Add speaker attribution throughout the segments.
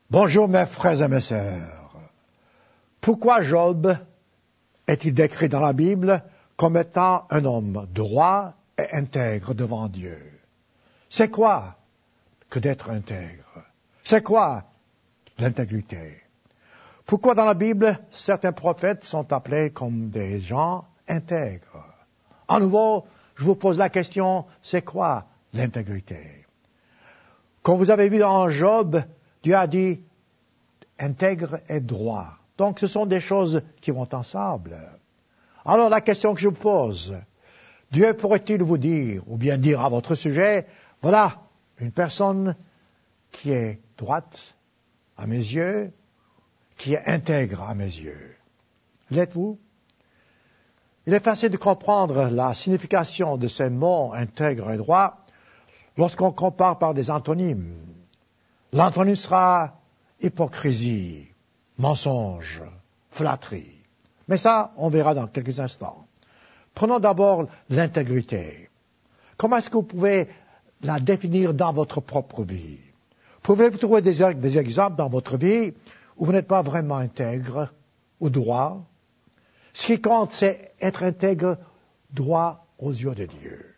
Speaker 1: Bonjour mes frères et mes sœurs. Pourquoi Job est-il décrit dans la Bible comme étant un homme droit et intègre devant Dieu? C'est quoi que d'être intègre? C'est quoi l'intégrité? Pourquoi dans la Bible certains prophètes sont appelés comme des gens intègres? À nouveau, je vous pose la question, c'est quoi l'intégrité? Comme vous avez vu dans Job, Dieu a dit intègre et droit. Donc ce sont des choses qui vont ensemble. Alors la question que je vous pose, Dieu pourrait-il vous dire, ou bien dire à votre sujet, voilà une personne qui est droite à mes yeux, qui est intègre à mes yeux. L'êtes-vous? Il est facile de comprendre la signification de ces mots intègre et droit lorsqu'on compare par des antonymes. L'antonyme sera hypocrisie, mensonge, flatterie. Mais ça, on verra dans quelques instants. Prenons d'abord l'intégrité. Comment est-ce que vous pouvez la définir dans votre propre vie? Pouvez-vous trouver des exemples dans votre vie où vous n'êtes pas vraiment intègre ou droit? Ce qui compte, c'est être intègre, droit aux yeux de Dieu.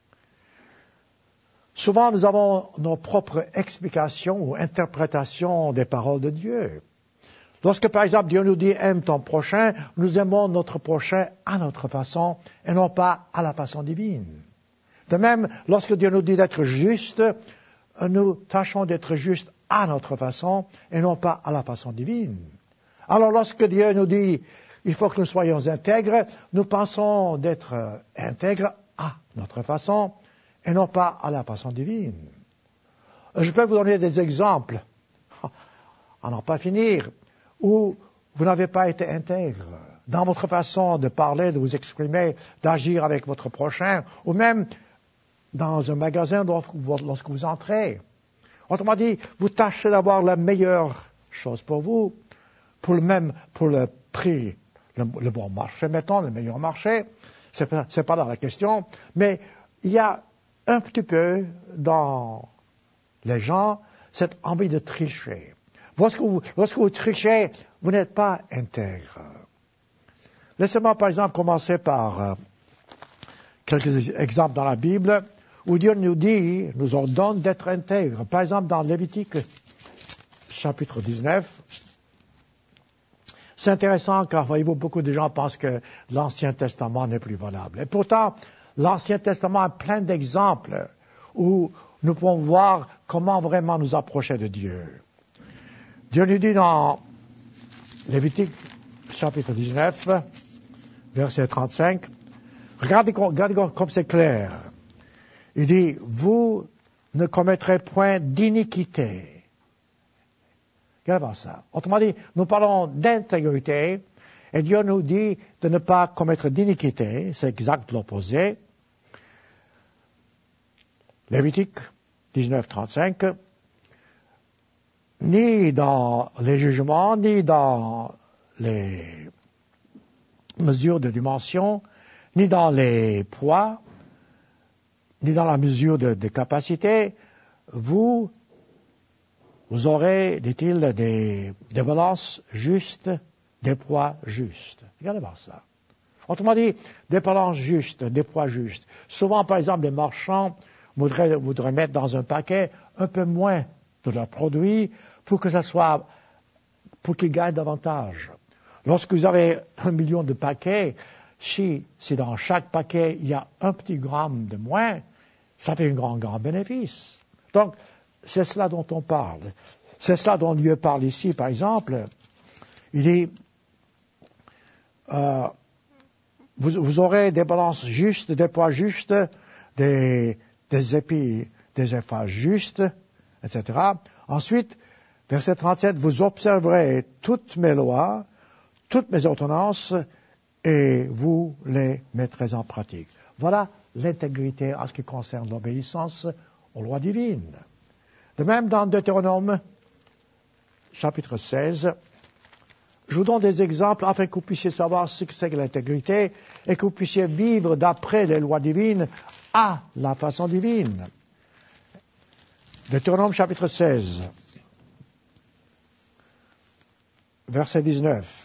Speaker 1: Souvent, nous avons nos propres explications ou interprétations des paroles de Dieu. Lorsque, par exemple, Dieu nous dit « aime ton prochain », nous aimons notre prochain à notre façon et non pas à la façon divine. De même, lorsque Dieu nous dit d'être juste, nous tâchons d'être juste à notre façon et non pas à la façon divine. Alors, lorsque Dieu nous dit « il faut que nous soyons intègres », nous pensons d'être intègres à notre façon et non pas à la façon divine. Je peux vous donner des exemples, à n'en pas finir, où vous n'avez pas été intègre dans votre façon de parler, de vous exprimer, d'agir avec votre prochain, ou même dans un magasin lorsque vous entrez. Autrement dit, vous tâchez d'avoir la meilleure chose pour vous, pour le prix, le bon marché, mettons, le meilleur marché. C'est pas là la question, mais il y a un petit peu dans les gens cette envie de tricher. Lorsque vous trichez, vous n'êtes pas intègre. Laissez-moi par exemple commencer par quelques exemples dans la Bible où Dieu nous ordonne d'être intègre. Par exemple dans Lévitique chapitre 19. C'est intéressant car, voyez-vous, beaucoup de gens pensent que l'Ancien Testament n'est plus valable. Et pourtant, l'Ancien Testament a plein d'exemples où nous pouvons voir comment vraiment nous approcher de Dieu. Dieu nous dit dans Lévitique chapitre 19, verset 35, regardez comme c'est clair. Il dit, vous ne commettrez point d'iniquité. Regardez ça. Autrement dit, nous parlons d'intégrité, et Dieu nous dit de ne pas commettre d'iniquité, c'est exact l'opposé. Lévitique 19, 35, ni dans les jugements, ni dans les mesures de dimension, ni dans les poids, ni dans la mesure de capacité, vous aurez, dit-il, des balances justes, des poids justes. Regardez voir ça. Autrement dit, des balances justes, des poids justes. Souvent, par exemple, les marchands voudraient mettre dans un paquet un peu moins de leurs produits pour qu'ils gagnent davantage. Lorsque vous avez 1 million de paquets, si dans chaque paquet il y a un petit gramme de moins, ça fait un grand bénéfice. Donc, c'est cela dont on parle. C'est cela dont Dieu parle ici, par exemple. Il dit, vous aurez des balances justes, des poids justes, des épis, des effaces justes, etc. Ensuite, verset 37, vous observerez toutes mes lois, toutes mes ordonnances, et vous les mettrez en pratique. Voilà l'intégrité en ce qui concerne l'obéissance aux lois divines. De même, dans Deutéronome, chapitre 16, je vous donne des exemples afin que vous puissiez savoir ce que c'est que l'intégrité et que vous puissiez vivre d'après les lois divines à la façon divine. Deutéronome, chapitre 16. verset 19.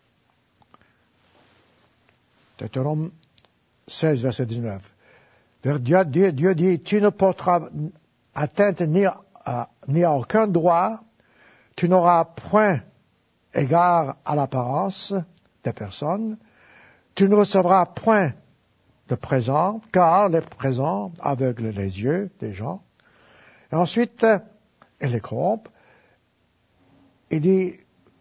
Speaker 1: Deutéronome 16, verset 19. Dieu dit, tu ne porteras atteinte ni à aucun droit, tu n'auras point égard à l'apparence des personnes, tu ne recevras point de présents, car les présents aveuglent les yeux des gens. Et ensuite, il les corrompent. Il dit,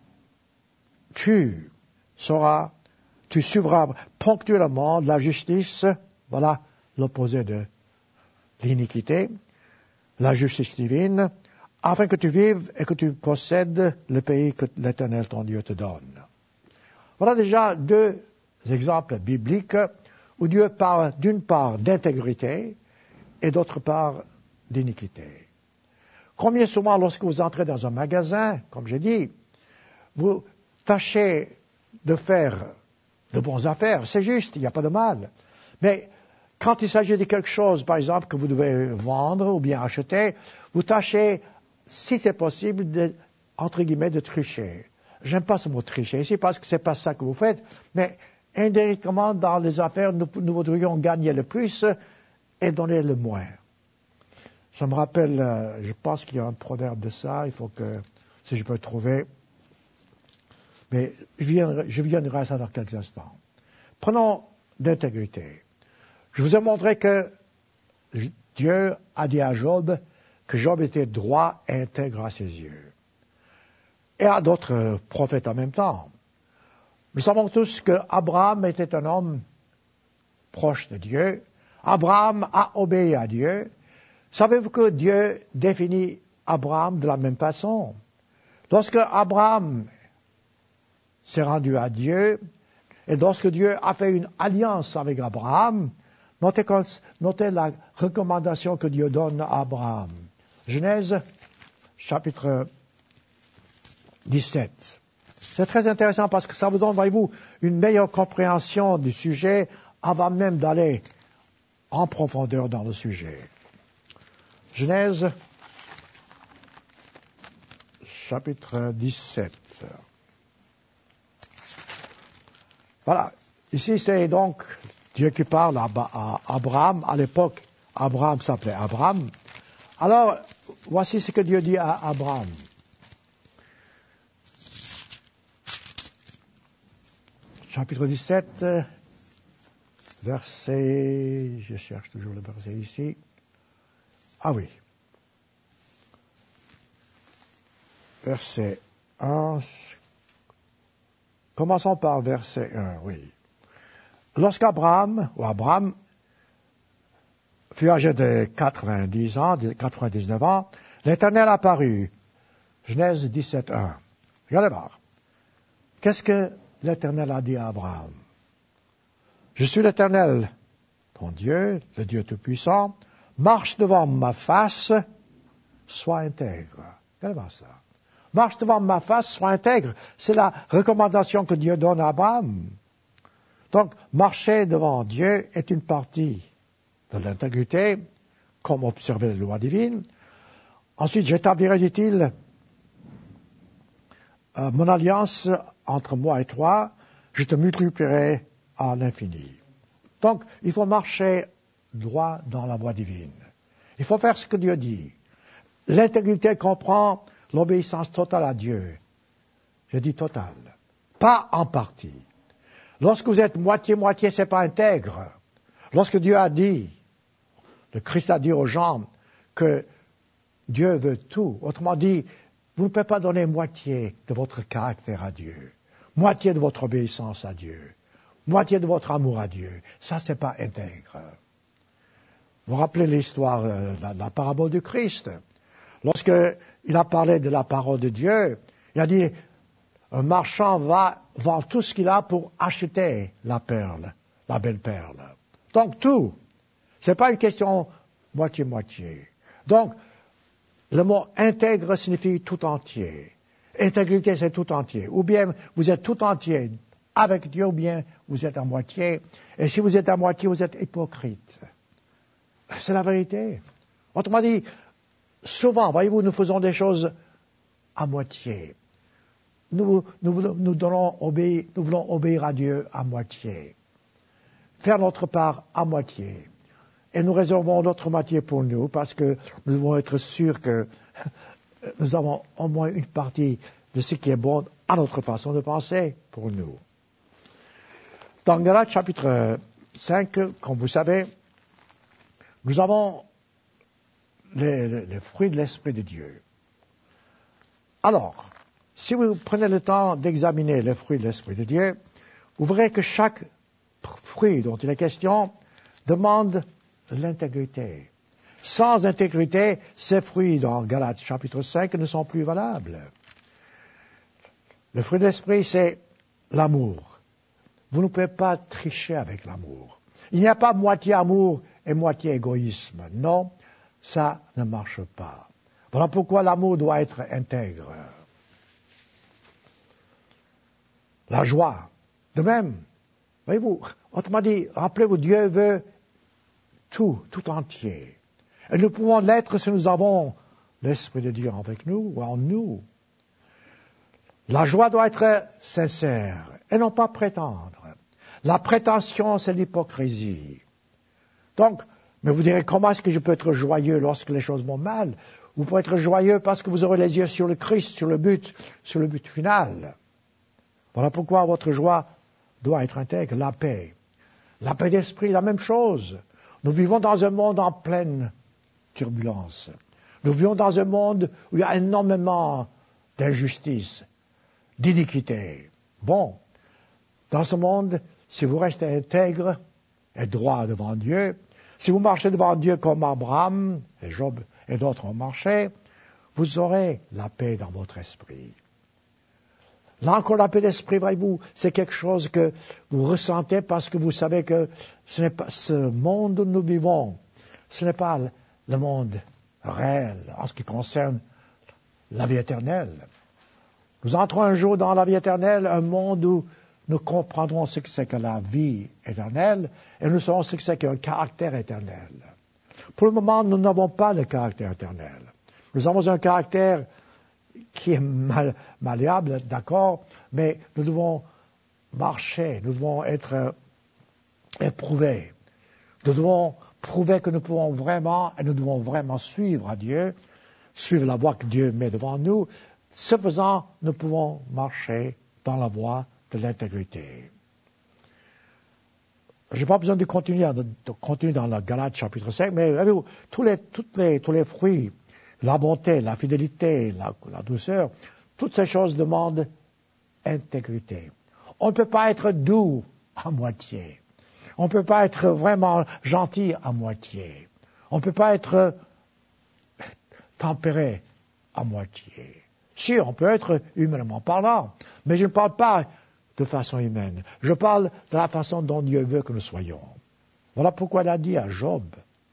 Speaker 1: tu suivras ponctuellement de la justice, voilà l'opposé de l'iniquité, la justice divine, afin que tu vives et que tu possèdes le pays que l'Éternel ton Dieu te donne. Voilà déjà deux exemples bibliques où Dieu parle d'une part d'intégrité et d'autre part d'iniquité. Combien souvent, lorsque vous entrez dans un magasin, comme j'ai dit, vous tâchez de faire de bonnes affaires, c'est juste, il n'y a pas de mal. Mais quand il s'agit de quelque chose, par exemple, que vous devez vendre ou bien acheter, vous tâchez, si c'est possible, entre guillemets, de tricher. J'aime pas ce mot tricher ici parce que c'est pas ça que vous faites, mais indirectement, dans les affaires, nous voudrions gagner le plus et donner le moins. Ça me rappelle, je pense qu'il y a un proverbe de ça, il faut que, si je peux le trouver, mais je viendrai à ça dans quelques instants. Prenons d'intégrité. Je vous ai montré que Dieu a dit à Job que Job était droit et intègre à ses yeux. Et à d'autres prophètes en même temps. Nous savons tous que Abraham était un homme proche de Dieu. Abraham a obéi à Dieu. Savez-vous que Dieu définit Abraham de la même façon? Lorsque Abraham s'est rendu à Dieu, et lorsque Dieu a fait une alliance avec Abraham, notez la recommandation que Dieu donne à Abraham. Genèse, chapitre 17. C'est très intéressant parce que ça vous donne, voyez-vous, une meilleure compréhension du sujet avant même d'aller en profondeur dans le sujet. Genèse, chapitre 17. Voilà. Ici, c'est donc Dieu qui parle à Abraham. À l'époque, Abraham s'appelait Abraham. Alors, voici ce que Dieu dit à Abraham. Chapitre 17, verset... Je cherche toujours le verset ici. Ah oui. Verset 1. Commençons par verset 1, oui. Lorsqu'Abraham, fut âgé de 90 ans, de 99 ans, l'Éternel apparut. Genèse 17, 1. Regardez voir. Qu'est-ce que l'Éternel a dit à Abraham? Je suis l'Éternel, ton Dieu, le Dieu Tout-Puissant. Marche devant ma face, sois intègre. Regardez voir ça. Marche devant ma face, sois intègre. C'est la recommandation que Dieu donne à Abraham. Donc, marcher devant Dieu est une partie de l'intégrité, comme observer les lois divines. Ensuite, j'établirai, dit-il, mon alliance entre moi et toi, je te multiplierai à l'infini. Donc, il faut marcher droit dans la voie divine. Il faut faire ce que Dieu dit. L'intégrité comprend l'obéissance totale à Dieu. Je dis totale. Pas en partie. Lorsque vous êtes moitié-moitié, c'est pas intègre. Lorsque Dieu a dit, le Christ a dit aux gens que Dieu veut tout. Autrement dit, vous ne pouvez pas donner moitié de votre caractère à Dieu. Moitié de votre obéissance à Dieu. Moitié de votre amour à Dieu. Ça, c'est pas intègre. Vous vous rappelez l'histoire, la parabole du Christ. Lorsqu'il a parlé de la parole de Dieu, il a dit, un marchand va vendre tout ce qu'il a pour acheter la perle, la belle perle. Donc tout. C'est pas une question moitié-moitié. Donc, le mot intègre signifie tout entier. Intégrité, c'est tout entier. Ou bien vous êtes tout entier avec Dieu, ou bien vous êtes à moitié. Et si vous êtes à moitié, vous êtes hypocrite. C'est la vérité. Autrement dit, souvent, voyez-vous, nous faisons des choses à moitié. nous voulons obéir à Dieu à moitié. Faire notre part à moitié. Et nous réservons notre moitié pour nous parce que nous devons être sûrs que nous avons au moins une partie de ce qui est bon à notre façon de penser pour nous. Dans Galates chapitre 5, comme vous savez, nous avons les fruits de l'Esprit de Dieu. Alors, si vous prenez le temps d'examiner les fruits de l'Esprit de Dieu, vous verrez que chaque fruit dont il est question demande l'intégrité. Sans intégrité, ces fruits dans Galates chapitre 5 ne sont plus valables. Le fruit de l'Esprit, c'est l'amour. Vous ne pouvez pas tricher avec l'amour. Il n'y a pas moitié amour et moitié égoïsme. Non, ça ne marche pas. Voilà pourquoi l'amour doit être intègre. La joie, de même. Voyez-vous, autrement dit, rappelez-vous, Dieu veut tout entier. Et nous pouvons l'être si nous avons l'Esprit de Dieu avec nous ou en nous. La joie doit être sincère et non pas prétendre. La prétention, c'est l'hypocrisie. Donc, mais vous direz, comment est-ce que je peux être joyeux lorsque les choses vont mal? Vous pouvez être joyeux parce que vous aurez les yeux sur le Christ, sur le but final. Voilà pourquoi votre joie doit être intègre. La paix d'esprit, la même chose. Nous vivons dans un monde en pleine turbulence. Nous vivons dans un monde où il y a énormément d'injustice, d'iniquité. Bon, dans ce monde, si vous restez intègre et droit devant Dieu, si vous marchez devant Dieu comme Abraham et Job et d'autres ont marché, vous aurez la paix dans votre esprit. Là encore, la paix d'esprit, voyez-vous, c'est quelque chose que vous ressentez parce que vous savez que ce n'est pas ce monde où nous vivons, ce n'est pas le monde réel en ce qui concerne la vie éternelle. Nous entrons un jour dans la vie éternelle, un monde où nous comprendrons ce que c'est que la vie éternelle et nous saurons ce que c'est qu'un caractère éternel. Pour le moment, nous n'avons pas de caractère éternel. Nous avons un caractère qui est malléable, d'accord, mais nous devons marcher, nous devons être éprouvés. Nous devons prouver que nous pouvons vraiment, et nous devons vraiment suivre à Dieu, suivre la voie que Dieu met devant nous. Ce faisant, nous pouvons marcher dans la voie de l'intégrité. Je n'ai pas besoin de continuer dans la Galates chapitre 5, mais avez-vous, tous les fruits, la bonté, la fidélité, la douceur, toutes ces choses demandent intégrité. On ne peut pas être doux à moitié. On ne peut pas être vraiment gentil à moitié. On ne peut pas être tempéré à moitié. Si, on peut être humainement parlant, mais je ne parle pas de façon humaine. Je parle de la façon dont Dieu veut que nous soyons. Voilà pourquoi il a dit à Job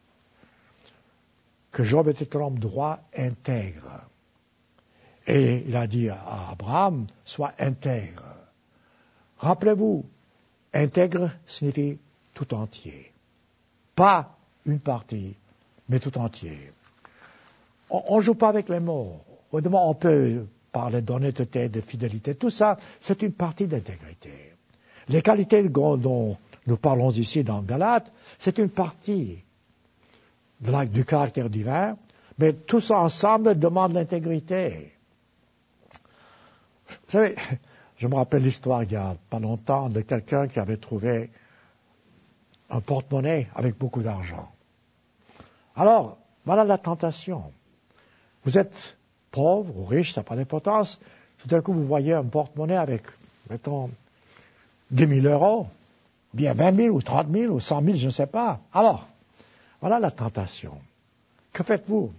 Speaker 1: que Job était un homme droit, intègre. Et il a dit à Abraham, sois intègre. Rappelez-vous, intègre signifie tout entier. Pas une partie, mais tout entier. On ne joue pas avec les mots. Évidemment, on peut parler d'honnêteté, de fidélité. Tout ça, c'est une partie d'intégrité. Les qualités dont nous parlons ici dans Galates, c'est une partie du caractère divin, mais tout ça ensemble demande l'intégrité. Vous savez, je me rappelle l'histoire il n'y a pas longtemps de quelqu'un qui avait trouvé un porte-monnaie avec beaucoup d'argent. Alors, voilà la tentation. Vous êtes pauvre ou riche, ça n'a pas d'importance. Tout d'un coup, vous voyez un porte-monnaie avec, mettons, 10 000 euros, bien 20 000 ou 30 000 ou 100 000, je ne sais pas. Alors, voilà la tentation. Que faites-vous?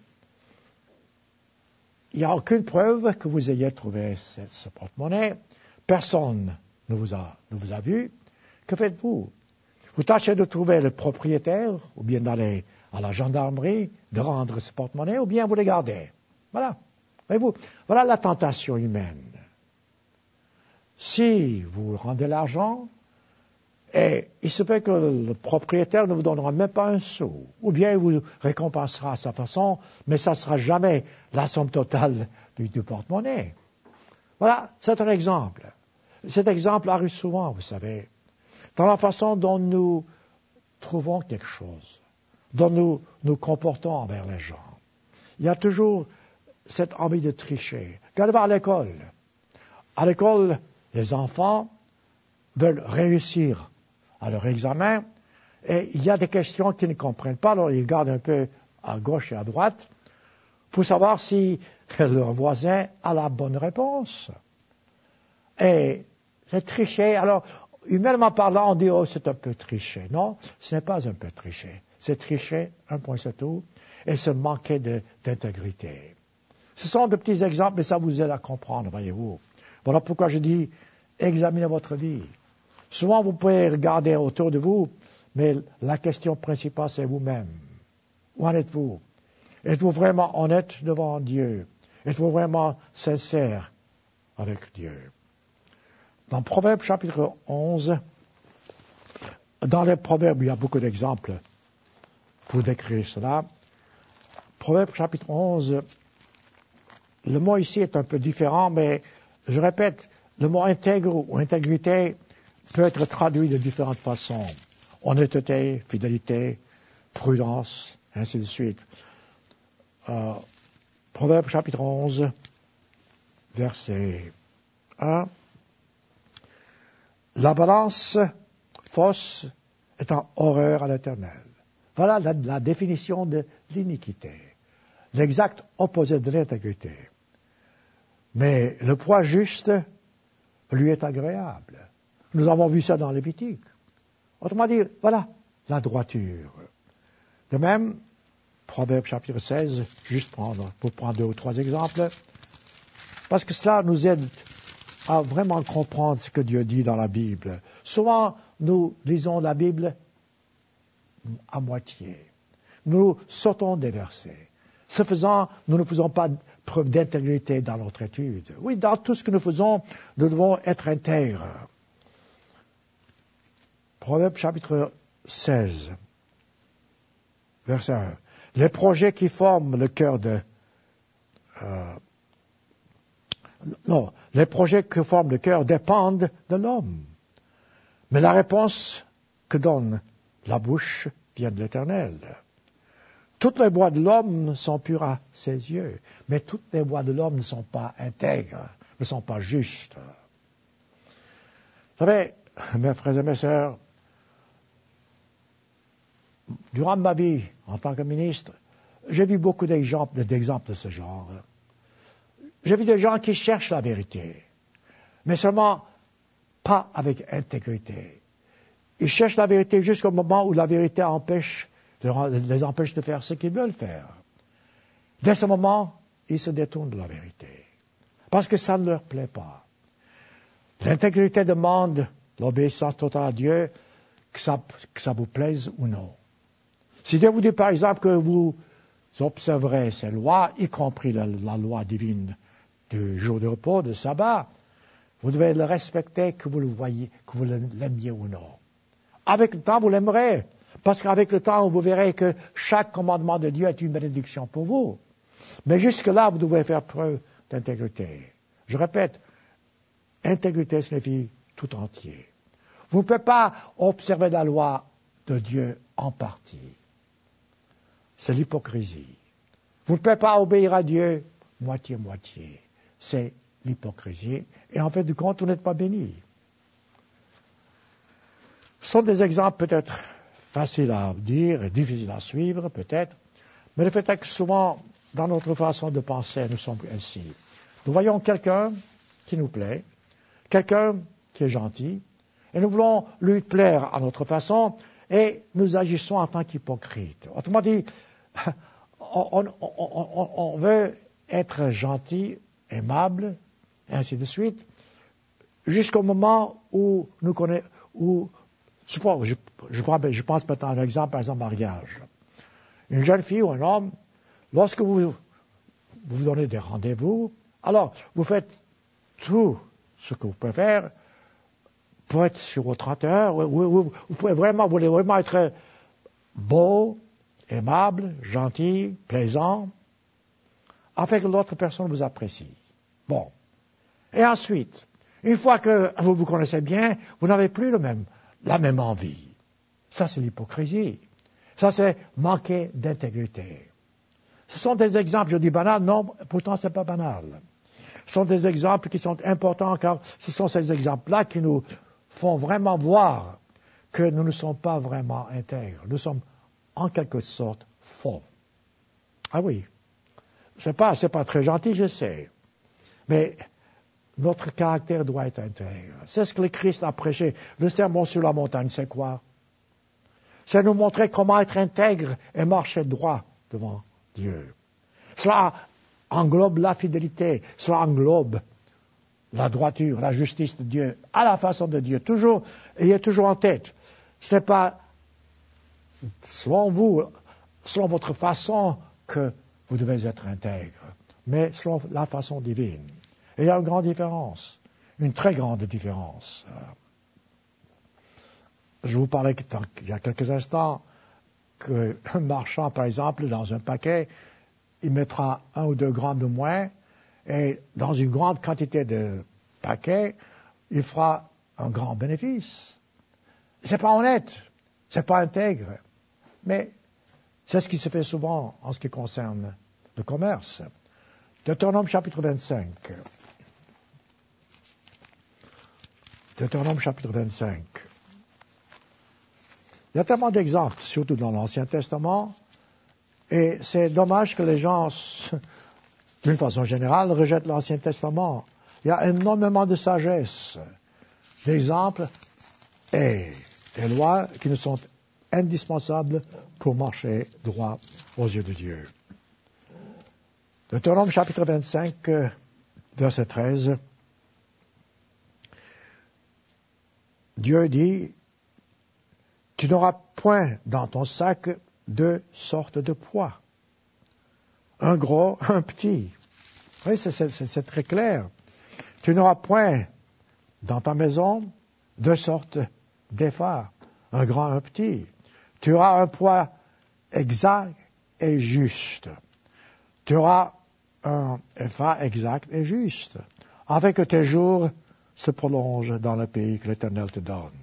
Speaker 1: Il n'y a aucune preuve que vous ayez trouvé ce porte-monnaie. Personne ne vous a vu. Que faites-vous? Vous tâchez de trouver le propriétaire, ou bien d'aller à la gendarmerie, de rendre ce porte-monnaie, ou bien vous les gardez. Voilà. Voyez-vous, voilà la tentation humaine. Si vous rendez l'argent, et il se peut que le propriétaire ne vous donnera même pas un sou, ou bien il vous récompensera à sa façon, mais ça ne sera jamais la somme totale du porte-monnaie. Voilà, c'est un exemple. Cet exemple arrive souvent, vous savez, dans la façon dont nous trouvons quelque chose, dont nous nous comportons envers les gens. Il y a toujours cette envie de tricher. Regardez à l'école. À l'école, les enfants veulent réussir à leur examen et il y a des questions qu'ils ne comprennent pas, alors ils regardent un peu à gauche et à droite pour savoir si leur voisin a la bonne réponse. Et c'est tricher. Alors, humainement parlant, on dit, oh, c'est un peu tricher. Non, ce n'est pas un peu tricher. C'est tricher, un point c'est tout, et se manquer d'intégrité. Ce sont de petits exemples, mais ça vous aide à comprendre, voyez-vous. Voilà pourquoi je dis, examinez votre vie. Souvent, vous pouvez regarder autour de vous, mais la question principale, c'est vous-même. Où en êtes-vous? Êtes-vous vraiment honnête devant Dieu? Êtes-vous vraiment sincère avec Dieu? Dans Proverbes chapitre 11, dans les Proverbes, il y a beaucoup d'exemples pour décrire cela. Proverbes chapitre 11, le mot ici est un peu différent, mais je répète, le mot intègre ou intégrité peut être traduit de différentes façons. Honnêteté, fidélité, prudence, ainsi de suite. Proverbes chapitre 11, verset 1. La balance fausse est en horreur à l'Éternel. Voilà la définition de l'iniquité. L'exact opposé de l'intégrité. Mais le poids juste lui est agréable. Nous avons vu ça dans Lévitique. Autrement dit, voilà la droiture. De même, Proverbe chapitre 16, juste pour prendre 2 ou 3 exemples, parce que cela nous aide à vraiment comprendre ce que Dieu dit dans la Bible. Souvent, nous lisons la Bible à moitié. Nous sautons des versets. Ce faisant, nous ne faisons pas preuve d'intégrité dans notre étude. Oui, dans tout ce que nous faisons, nous devons être intègres. Proverbe chapitre 16, verset 1. Les projets qui forment le cœur les projets que forme le cœur dépendent de l'homme. Mais la réponse que donne la bouche vient de l'Éternel. Toutes les voies de l'homme sont pures à ses yeux, mais toutes les voies de l'homme ne sont pas intègres, ne sont pas justes. Vous savez, mes frères et mes sœurs, durant ma vie en tant que ministre, j'ai vu beaucoup d'exemples de ce genre. J'ai vu des gens qui cherchent la vérité, mais seulement pas avec intégrité. Ils cherchent la vérité jusqu'au moment où la vérité les empêche de faire ce qu'ils veulent faire. Dès ce moment, ils se détournent de la vérité, parce que ça ne leur plaît pas. L'intégrité demande l'obéissance totale à Dieu, que ça vous plaise ou non. Si Dieu vous dit par exemple que vous observerez ses lois, y compris la loi divine du jour de repos, de sabbat, vous devez le respecter, que vous le voyez, que vous l'aimiez ou non. Avec le temps, vous l'aimerez, parce qu'avec le temps, vous verrez que chaque commandement de Dieu est une bénédiction pour vous. Mais jusque-là, vous devez faire preuve d'intégrité. Je répète, intégrité signifie tout entier. Vous ne pouvez pas observer la loi de Dieu en partie. C'est l'hypocrisie. Vous ne pouvez pas obéir à Dieu moitié-moitié. C'est l'hypocrisie. Et en fait, du compte, vous n'êtes pas béni. Ce sont des exemples peut-être faciles à dire et difficiles à suivre, peut-être. Mais le fait est que souvent, dans notre façon de penser, nous sommes ainsi. Nous voyons quelqu'un qui nous plaît, quelqu'un qui est gentil, et nous voulons lui plaire à notre façon, et nous agissons en tant qu'hypocrites. Autrement dit, on veut être gentil, aimable, et ainsi de suite, jusqu'au moment où nous connaissons, je pense maintenant à un exemple, par exemple, mariage. Une jeune fille ou un homme, lorsque vous donnez des rendez-vous, alors vous faites tout ce que vous pouvez faire pour être sur votre hauteur. Vous voulez vraiment être beau, aimable, gentil, plaisant, afin que l'autre personne vous apprécie. Bon. Et ensuite, une fois que vous vous connaissez bien, vous n'avez plus la même envie. Ça, c'est l'hypocrisie. Ça, c'est manquer d'intégrité. Ce sont des exemples, je dis banal, non, pourtant c'est pas banal. Ce sont des exemples qui sont importants car ce sont ces exemples-là qui nous font vraiment voir que nous ne sommes pas vraiment intègres. Nous sommes en quelque sorte faux. Ah oui, c'est pas très gentil, je sais. Mais notre caractère doit être intègre. C'est ce que le Christ a prêché. Le sermon sur la montagne, c'est quoi? C'est nous montrer comment être intègre et marcher droit devant Dieu. Cela englobe la fidélité, cela englobe la droiture, la justice de Dieu, à la façon de Dieu. Toujours, ayez toujours en tête, ce n'est pas selon vous, selon votre façon que vous devez être intègre, mais selon la façon divine. Et il y a une grande différence, une très grande différence. Je vous parlais il y a quelques instants qu'un marchand, par exemple, dans un paquet, il mettra 1 ou 2 grammes de moins, et dans une grande quantité de paquets, il fera un grand bénéfice. C'est pas honnête, c'est pas intègre, mais c'est ce qui se fait souvent en ce qui concerne le commerce. Deutéronome chapitre 25. Deutéronome chapitre 25. Il y a tellement d'exemples, surtout dans l'Ancien Testament, et c'est dommage que les gens, d'une façon générale, rejettent l'Ancien Testament. Il y a énormément de sagesse, d'exemples et des lois qui nous sont indispensables pour marcher droit aux yeux de Dieu. Deutéronome chapitre 25, verset 13. Dieu dit, « Tu n'auras point dans ton sac 2 sortes de poids, un gros, un petit. » Oui, c'est très clair. Tu n'auras point dans ta maison 2 sortes d'effards, un grand, un petit. Tu auras un poids exact et juste. Tu auras un effort exact et juste, afin que tes jours se prolongent dans le pays que l'Éternel te donne.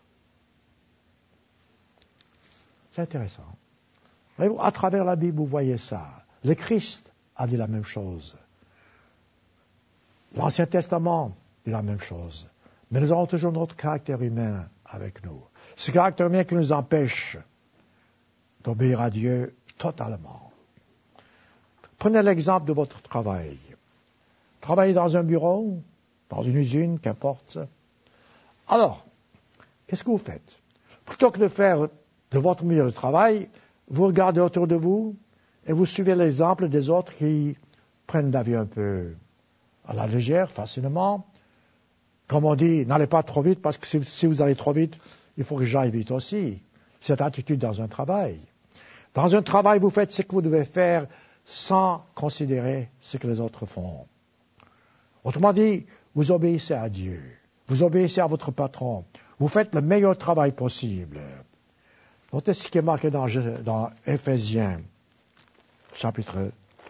Speaker 1: C'est intéressant. Voyez-vous, à travers la Bible, vous voyez ça. Le Christ a dit la même chose. L'Ancien Testament dit la même chose. Mais nous avons toujours notre caractère humain avec nous. Ce caractère humain qui nous empêche d'obéir à Dieu totalement. Prenez l'exemple de votre travail. Travaillez dans un bureau, dans une usine, qu'importe. Alors, qu'est-ce que vous faites? Plutôt que de faire de votre milieu de travail, vous regardez autour de vous et vous suivez l'exemple des autres qui prennent la vie un peu à la légère, facilement. Comme on dit, n'allez pas trop vite parce que si vous allez trop vite, il faut que j'aille vite aussi. Cette attitude dans un travail. Dans un travail, vous faites ce que vous devez faire sans considérer ce que les autres font. Autrement dit, vous obéissez à Dieu. Vous obéissez à votre patron. Vous faites le meilleur travail possible. Notez ce qui est marqué dans Éphésiens, chapitre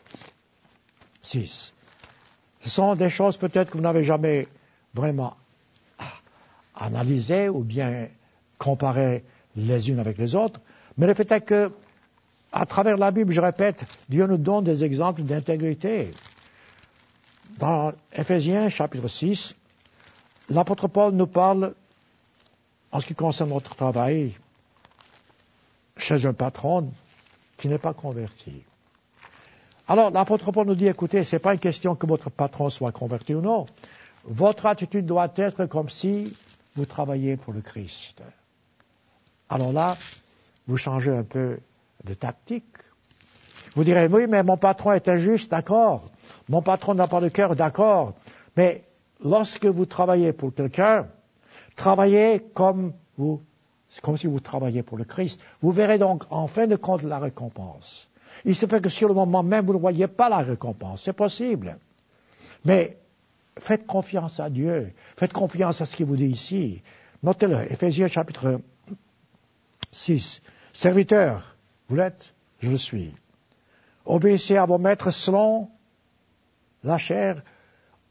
Speaker 1: 6. Ce sont des choses peut-être que vous n'avez jamais vraiment analysées ou bien comparées les unes avec les autres. Mais le fait est que, à travers la Bible, je répète, Dieu nous donne des exemples d'intégrité. Dans Éphésiens, chapitre 6, l'apôtre Paul nous parle, en ce qui concerne notre travail, chez un patron qui n'est pas converti. Alors, l'apôtre Paul nous dit, écoutez, ce n'est pas une question que votre patron soit converti ou non. Votre attitude doit être comme si vous travailliez pour le Christ. Alors là, vous changez un peu de tactique. Vous direz, oui, mais mon patron est injuste, d'accord. Mon patron n'a pas de cœur, d'accord. Mais lorsque vous travaillez pour quelqu'un, travaillez comme si vous travailliez pour le Christ. Vous verrez donc, en fin de compte, la récompense. Il se peut que sur le moment même, vous ne voyez pas la récompense. C'est possible. Mais faites confiance à Dieu. Faites confiance à ce qu'il vous dit ici. Notez-le, Éphésiens chapitre 6. Serviteurs, vous l'êtes, je le suis. Obéissez à vos maîtres selon la chair,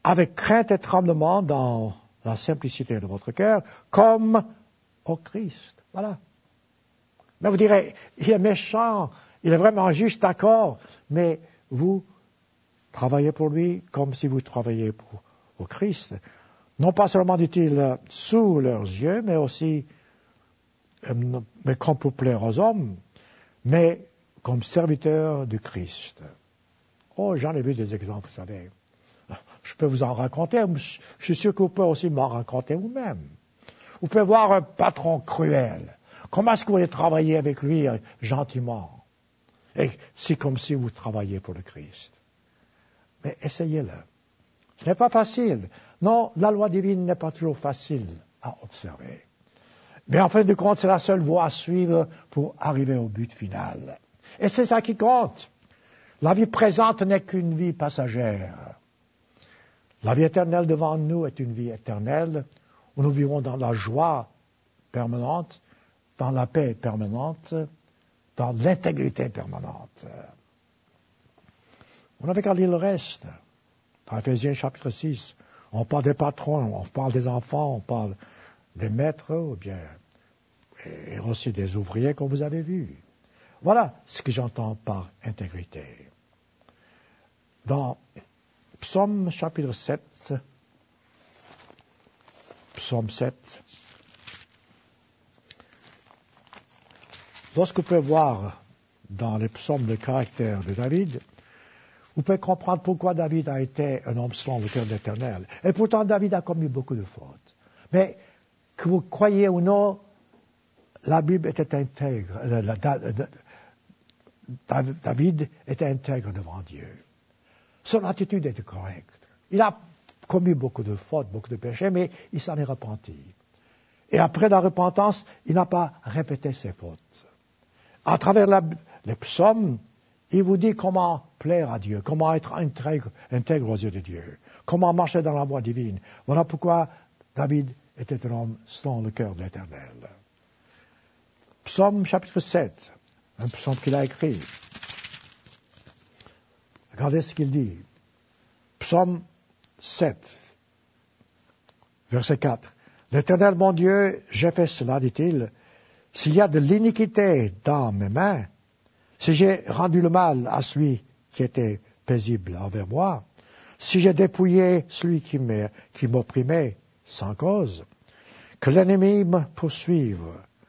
Speaker 1: avec crainte et tremblement dans la simplicité de votre cœur, comme au Christ. Voilà. Mais vous direz, il est méchant, il est vraiment juste, d'accord, mais vous travaillez pour lui comme si vous travailliez au Christ. Non pas seulement, dit-il, sous leurs yeux, mais aussi, mais comme pour plaire aux hommes, mais comme serviteur du Christ. Oh, j'en ai vu des exemples, vous savez. Je peux vous en raconter, je suis sûr que vous pouvez aussi m'en raconter vous-même. Vous pouvez voir un patron cruel. Comment est-ce que vous allez travailler avec lui gentiment? Et c'est comme si vous travailliez pour le Christ. Mais essayez-le. Ce n'est pas facile. Non, la loi divine n'est pas toujours facile à observer. Mais en fin de compte, c'est la seule voie à suivre pour arriver au but final. Et c'est ça qui compte. La vie présente n'est qu'une vie passagère. La vie éternelle devant nous est une vie éternelle où nous vivons dans la joie permanente, dans la paix permanente, dans l'intégrité permanente. On n'avait qu'à lire le reste. Dans Ephésiens chapitre 6, on parle des patrons, on parle des enfants, on parle des maîtres, ou bien, et aussi des ouvriers comme vous avez vu. Voilà ce que j'entends par intégrité. Dans Psaume chapitre 7, Psaume 7, lorsque vous pouvez voir dans les psaumes le caractère de David, vous pouvez comprendre pourquoi David a été un homme selon le cœur de l'Éternel. Et pourtant, David a commis beaucoup de fautes. Mais que vous croyez ou non, la Bible était intègre. David était intègre devant Dieu. Son attitude était correcte. Il a commis beaucoup de fautes, beaucoup de péchés, mais il s'en est repenti. Et après la repentance, il n'a pas répété ses fautes. À travers les psaumes, il vous dit comment plaire à Dieu, comment être intègre aux yeux de Dieu, comment marcher dans la voie divine. Voilà pourquoi David était un homme selon le cœur de l'Éternel. Psaume chapitre 7, un psaume qu'il a écrit. Regardez ce qu'il dit. Psaume 7, verset 4. L'Éternel, mon Dieu, j'ai fait cela, dit-il. S'il y a de l'iniquité dans mes mains, si j'ai rendu le mal à celui qui était paisible envers moi, si j'ai dépouillé celui qui m'opprimait sans cause, que l'ennemi me poursuive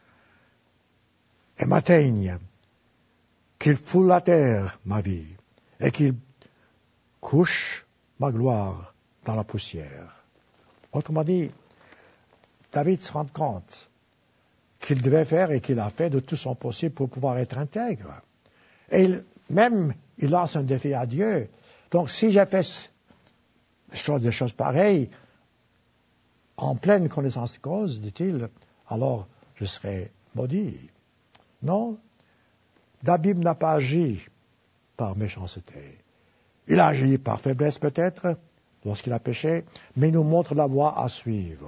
Speaker 1: et m'atteigne, qu'il foule à terre ma vie, et qu'il couche ma gloire dans la poussière. Autrement dit, David se rend compte qu'il devait faire et qu'il a fait de tout son possible pour pouvoir être intègre. Et il lance un défi à Dieu. Donc, si j'ai fait des choses pareilles, en pleine connaissance de cause, dit-il, alors je serai maudit. Non, David n'a pas agi par méchanceté. Il a agi par faiblesse peut-être, lorsqu'il a péché, mais il nous montre la voie à suivre.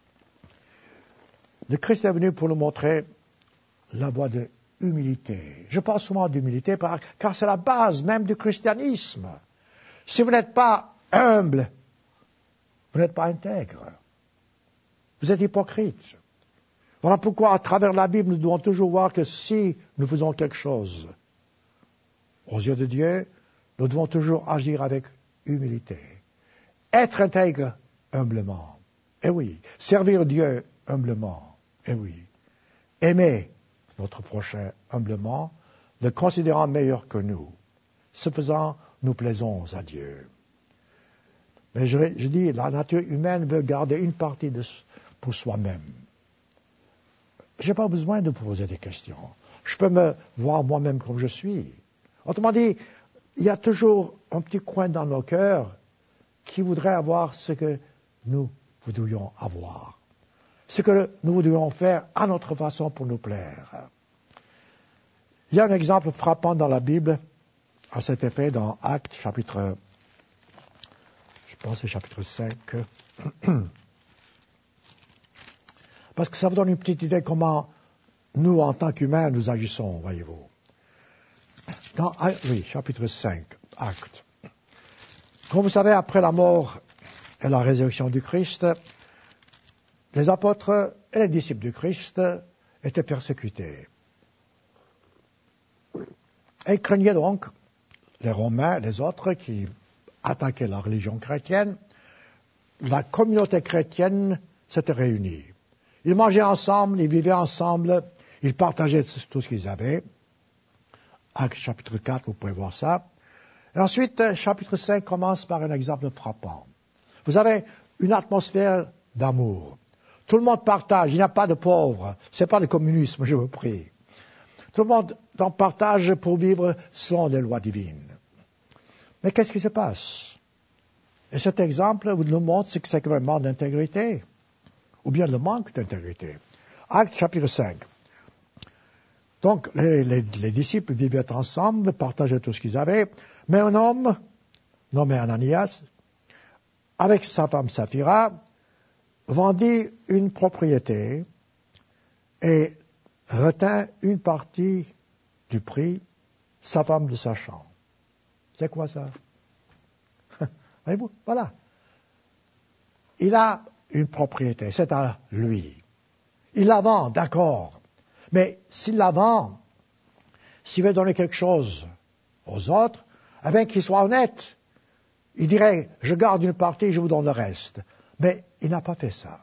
Speaker 1: Le Christ est venu pour nous montrer la voie de humilité. Je parle souvent d'humilité car c'est la base même du christianisme. Si vous n'êtes pas humble, vous n'êtes pas intègre. Vous êtes hypocrite. Voilà pourquoi, à travers la Bible, nous devons toujours voir que si nous faisons quelque chose aux yeux de Dieu, nous devons toujours agir avec humilité. Être intègre humblement. Eh oui. Servir Dieu humblement. Eh oui. Aimer notre prochain humblement, le considérant meilleur que nous. Ce faisant, nous plaisons à Dieu. Mais je dis, la nature humaine veut garder une partie pour soi-même. Je n'ai pas besoin de poser des questions. Je peux me voir moi-même comme je suis. Autrement dit, il y a toujours un petit coin dans nos cœurs qui voudrait avoir ce que nous voudrions avoir. Ce que nous voudrions faire à notre façon pour nous plaire. Il y a un exemple frappant dans la Bible à cet effet dans Actes chapitre, je pense c'est chapitre 5. Parce que ça vous donne une petite idée comment nous, en tant qu'humains, nous agissons, voyez-vous. Oui, chapitre 5, Actes. Comme vous savez, après la mort et la résurrection du Christ, les apôtres et les disciples du Christ étaient persécutés. Et ils craignaient donc les Romains, les autres qui attaquaient la religion chrétienne. La communauté chrétienne s'était réunie. Ils mangeaient ensemble, ils vivaient ensemble, ils partageaient tout ce qu'ils avaient. Actes chapitre 4, vous pouvez voir ça. Et ensuite, chapitre 5 commence par un exemple frappant. Vous avez une atmosphère d'amour. Tout le monde partage, il n'y a pas de pauvres. Ce n'est pas le communisme, je vous prie. Tout le monde en partage pour vivre selon les lois divines. Mais qu'est-ce qui se passe? Et cet exemple vous nous montre ce que c'est vraiment d'intégrité, ou bien le manque d'intégrité. Acte chapitre 5. Donc, les disciples vivaient ensemble, partageaient tout ce qu'ils avaient, mais un homme, nommé Ananias, avec sa femme Saphira, vendit une propriété et retint une partie du prix, sa femme le sachant. C'est quoi ça? Voyez-vous? Voilà. Il a une propriété, c'est à lui. Il la vend, d'accord. Mais s'il la vend, s'il veut donner quelque chose aux autres, eh bien qu'il soit honnête. Il dirait, je garde une partie, je vous donne le reste. Mais il n'a pas fait ça.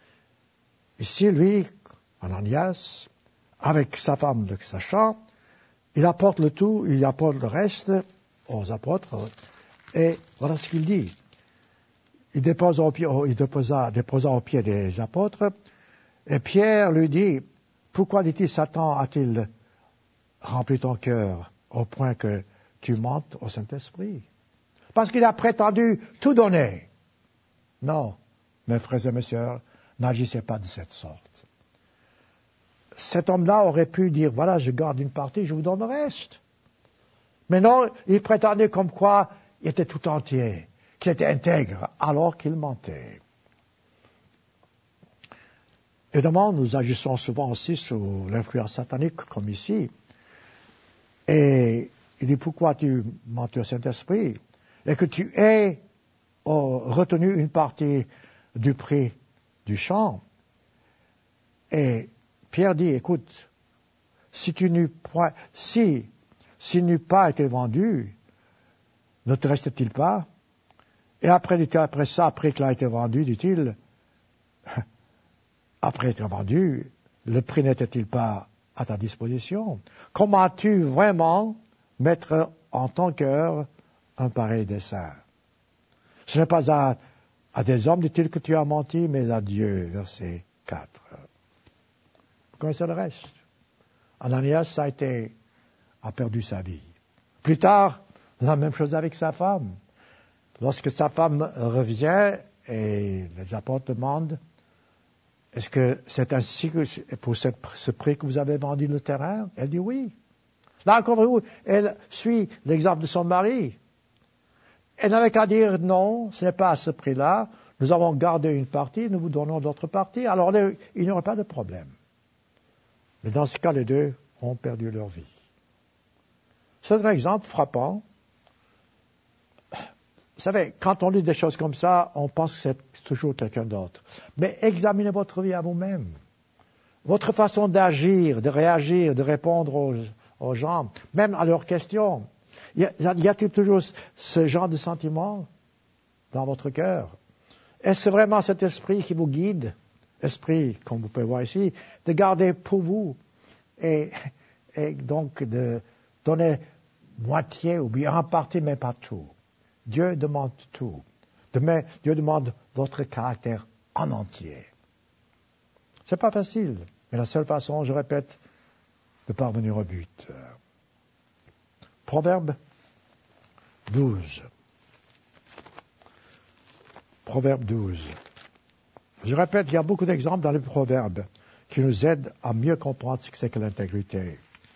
Speaker 1: Ici, lui, Ananias, avec sa femme le sachant, il apporte le tout, il apporte le reste aux apôtres, et voilà ce qu'il dit. Il déposa au pied des apôtres, et Pierre lui dit, pourquoi, dit-il, Satan a-t-il rempli ton cœur au point que tu mentes au Saint-Esprit? Parce qu'il a prétendu tout donner. Non, mes frères et mes sœurs, n'agissez pas de cette sorte. Cet homme-là aurait pu dire, voilà, je garde une partie, je vous donne le reste. Mais non, il prétendait comme quoi il était tout entier, qu'il était intègre, alors qu'il mentait. Évidemment, nous agissons souvent aussi sous l'influence satanique, comme ici. Et il dit, pourquoi tu mentais au Saint-Esprit? Et que tu aies retenu une partie du prix du champ. Et Pierre dit, écoute, s'il n'eût pas été vendu, ne te reste-t-il pas? Et après ça, après qu'il a été vendu, dit-il, après être vendu, le prix n'était-il pas à ta disposition? Comment as-tu vraiment mettre en ton cœur un pareil dessein? Ce n'est pas à des hommes, dit-il, que tu as menti, mais à Dieu. Verset 4. Vous connaissez le reste. Ananias a perdu sa vie. Plus tard, la même chose avec sa femme. Lorsque sa femme revient et les apôtres demandent, est-ce que c'est ainsi que pour ce prix que vous avez vendu le terrain? Elle dit oui. Là encore, elle suit l'exemple de son mari. Elle n'avait qu'à dire non, ce n'est pas à ce prix-là. Nous avons gardé une partie, nous vous donnons d'autres parties. Alors il n'y aurait pas de problème. Mais dans ce cas, les deux ont perdu leur vie. C'est un exemple frappant. Vous savez, quand on lit des choses comme ça, on pense que c'est toujours quelqu'un d'autre. Mais examinez votre vie à vous-même. Votre façon d'agir, de réagir, de répondre aux gens, même à leurs questions. Y a-t-il toujours ce genre de sentiment dans votre cœur? Est-ce vraiment cet esprit qui vous guide, esprit, comme vous pouvez voir ici, de garder pour vous et donc de donner moitié ou bien en partie, mais pas tout? Dieu demande tout. Dieu demande votre caractère en entier. C'est pas facile, mais la seule façon, je répète, de parvenir au but. Proverbe 12. Proverbe 12. Je répète, il y a beaucoup d'exemples dans les proverbes qui nous aident à mieux comprendre ce que c'est que l'intégrité.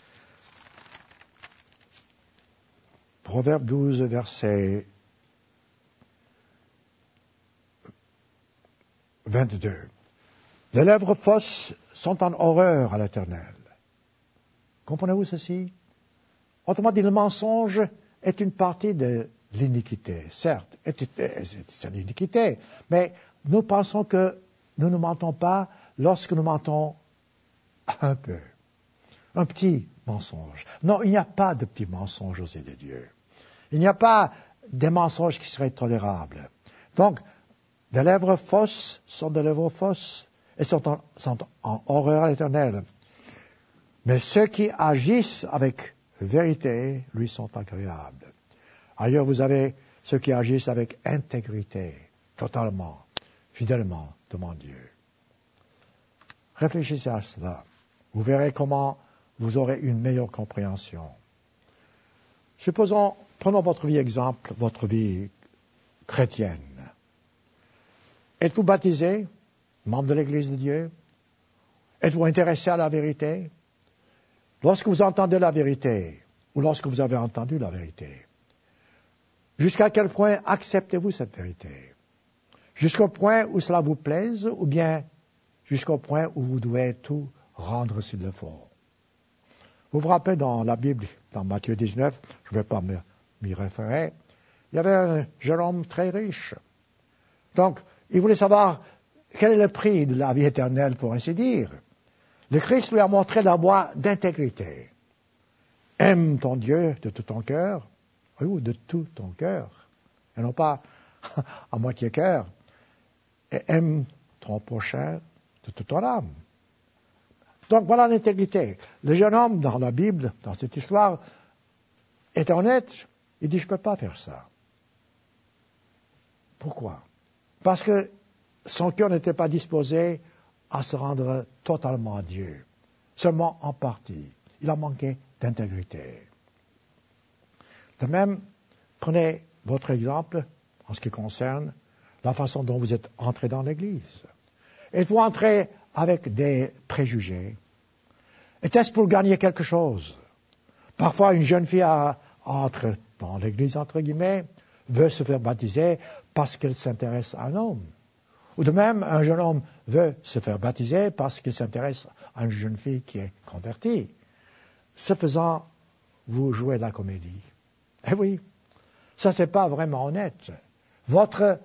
Speaker 1: Proverbe 12, verset 22. Les lèvres fausses sont en horreur à l'Éternel. Comprenez-vous ceci? Autrement dit, le mensonge est une partie de l'iniquité. Certes, c'est l'iniquité, mais nous pensons que nous ne mentons pas lorsque nous mentons un peu. Un petit mensonge. Non, il n'y a pas de petit mensonge aux yeux de Dieu. Il n'y a pas des mensonges qui seraient tolérables. Donc, des lèvres fausses sont des lèvres fausses et sont en horreur à l'Éternel. Mais ceux qui agissent avec vérité, lui, sont agréables. Ailleurs, vous avez ceux qui agissent avec intégrité, totalement, fidèlement devant Dieu. Réfléchissez à cela. Vous verrez comment vous aurez une meilleure compréhension. Prenons votre vie exemple, votre vie chrétienne. Êtes-vous baptisé, membre de l'Église de Dieu? Êtes-vous intéressé à la vérité? Lorsque vous entendez la vérité, ou lorsque vous avez entendu la vérité, jusqu'à quel point acceptez-vous cette vérité? Jusqu'au point où cela vous plaise, ou bien jusqu'au point où vous devez tout rendre s'il le faut? Vous vous rappelez dans la Bible, dans Matthieu 19, je ne vais pas m'y référer, il y avait un jeune homme très riche. Donc, il voulait savoir quel est le prix de la vie éternelle, pour ainsi dire. Le Christ lui a montré la voie d'intégrité. Aime ton Dieu de tout ton cœur, ou de tout ton cœur, et non pas à moitié cœur, et aime ton prochain de toute ton âme. Donc voilà l'intégrité. Le jeune homme, dans la Bible, dans cette histoire, est honnête. Il dit, je ne peux pas faire ça. Pourquoi? Parce que son cœur n'était pas disposé à se rendre totalement à Dieu, seulement en partie. Il a manqué d'intégrité. De même, prenez votre exemple en ce qui concerne la façon dont vous êtes entré dans l'Église. Êtes-vous entré avec des préjugés? Était-ce pour gagner quelque chose? Parfois, une jeune fille entre dans l'Église, entre guillemets, veut se faire baptiser parce qu'elle s'intéresse à un homme. Ou de même, un jeune homme veut se faire baptiser parce qu'il s'intéresse à une jeune fille qui est convertie. Ce faisant, vous jouez la comédie. Eh oui, ça c'est pas vraiment honnête. Votre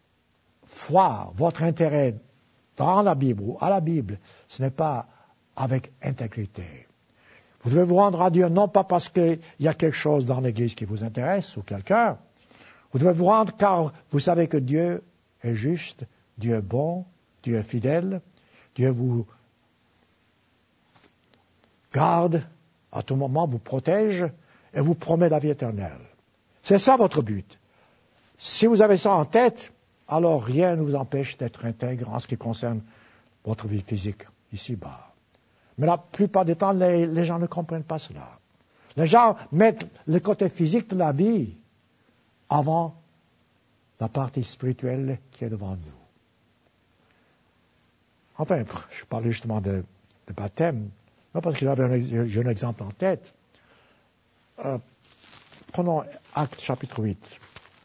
Speaker 1: foi, votre intérêt dans la Bible ou à la Bible, ce n'est pas avec intégrité. Vous devez vous rendre à Dieu non pas parce qu'il y a quelque chose dans l'Église qui vous intéresse ou quelqu'un. Vous devez vous rendre car vous savez que Dieu est juste, Dieu est bon, Dieu est fidèle, Dieu vous garde à tout moment, vous protège et vous promet la vie éternelle. C'est ça votre but. Si vous avez ça en tête, alors rien ne vous empêche d'être intègre en ce qui concerne votre vie physique ici-bas. Mais la plupart du temps, les gens ne comprennent pas cela. Les gens mettent le côté physique de la vie avant la partie spirituelle qui est devant nous. Enfin, je parlais justement de baptême, non parce que j'ai un exemple en tête. Prenons Actes chapitre 8.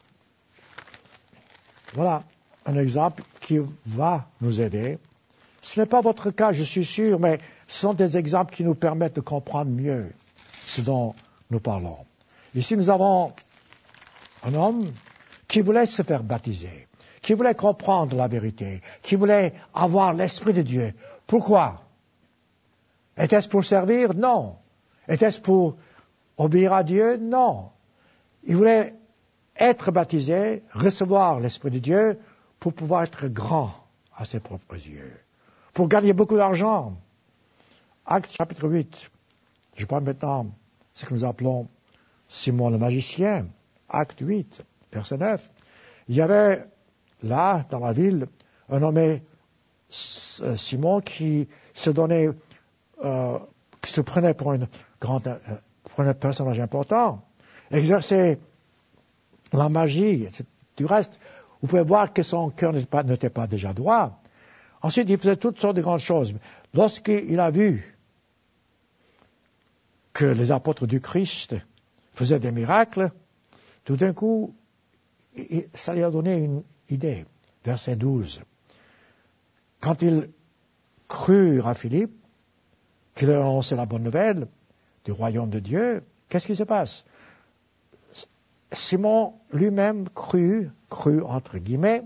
Speaker 1: Voilà un exemple qui va nous aider. Ce n'est pas votre cas, je suis sûr, mais ce sont des exemples qui nous permettent de comprendre mieux ce dont nous parlons. Ici, nous avons un homme qui voulait se faire baptiser, qui voulait comprendre la vérité, qui voulait avoir l'Esprit de Dieu. Pourquoi? Était-ce pour servir? Non. Était-ce pour obéir à Dieu? Non. Il voulait être baptisé, recevoir l'Esprit de Dieu pour pouvoir être grand à ses propres yeux, pour gagner beaucoup d'argent. Actes chapitre 8. Je parle maintenant de ce que nous appelons Simon le magicien. Acte 8, verset 9. Il y avait là, dans la ville, un nommé Simon qui se donnait, qui se prenait pour pour un personnage important, exerçait la magie. Du reste, vous pouvez voir que son cœur n'était pas déjà droit. Ensuite, il faisait toutes sortes de grandes choses. Lorsqu'il a vu que les apôtres du Christ faisaient des miracles, tout d'un coup, ça lui a donné une idée. Verset 12. Quand ils crurent à Philippe, qu'il leur annonçait la bonne nouvelle du royaume de Dieu, qu'est-ce qui se passe? Simon lui-même crut entre guillemets,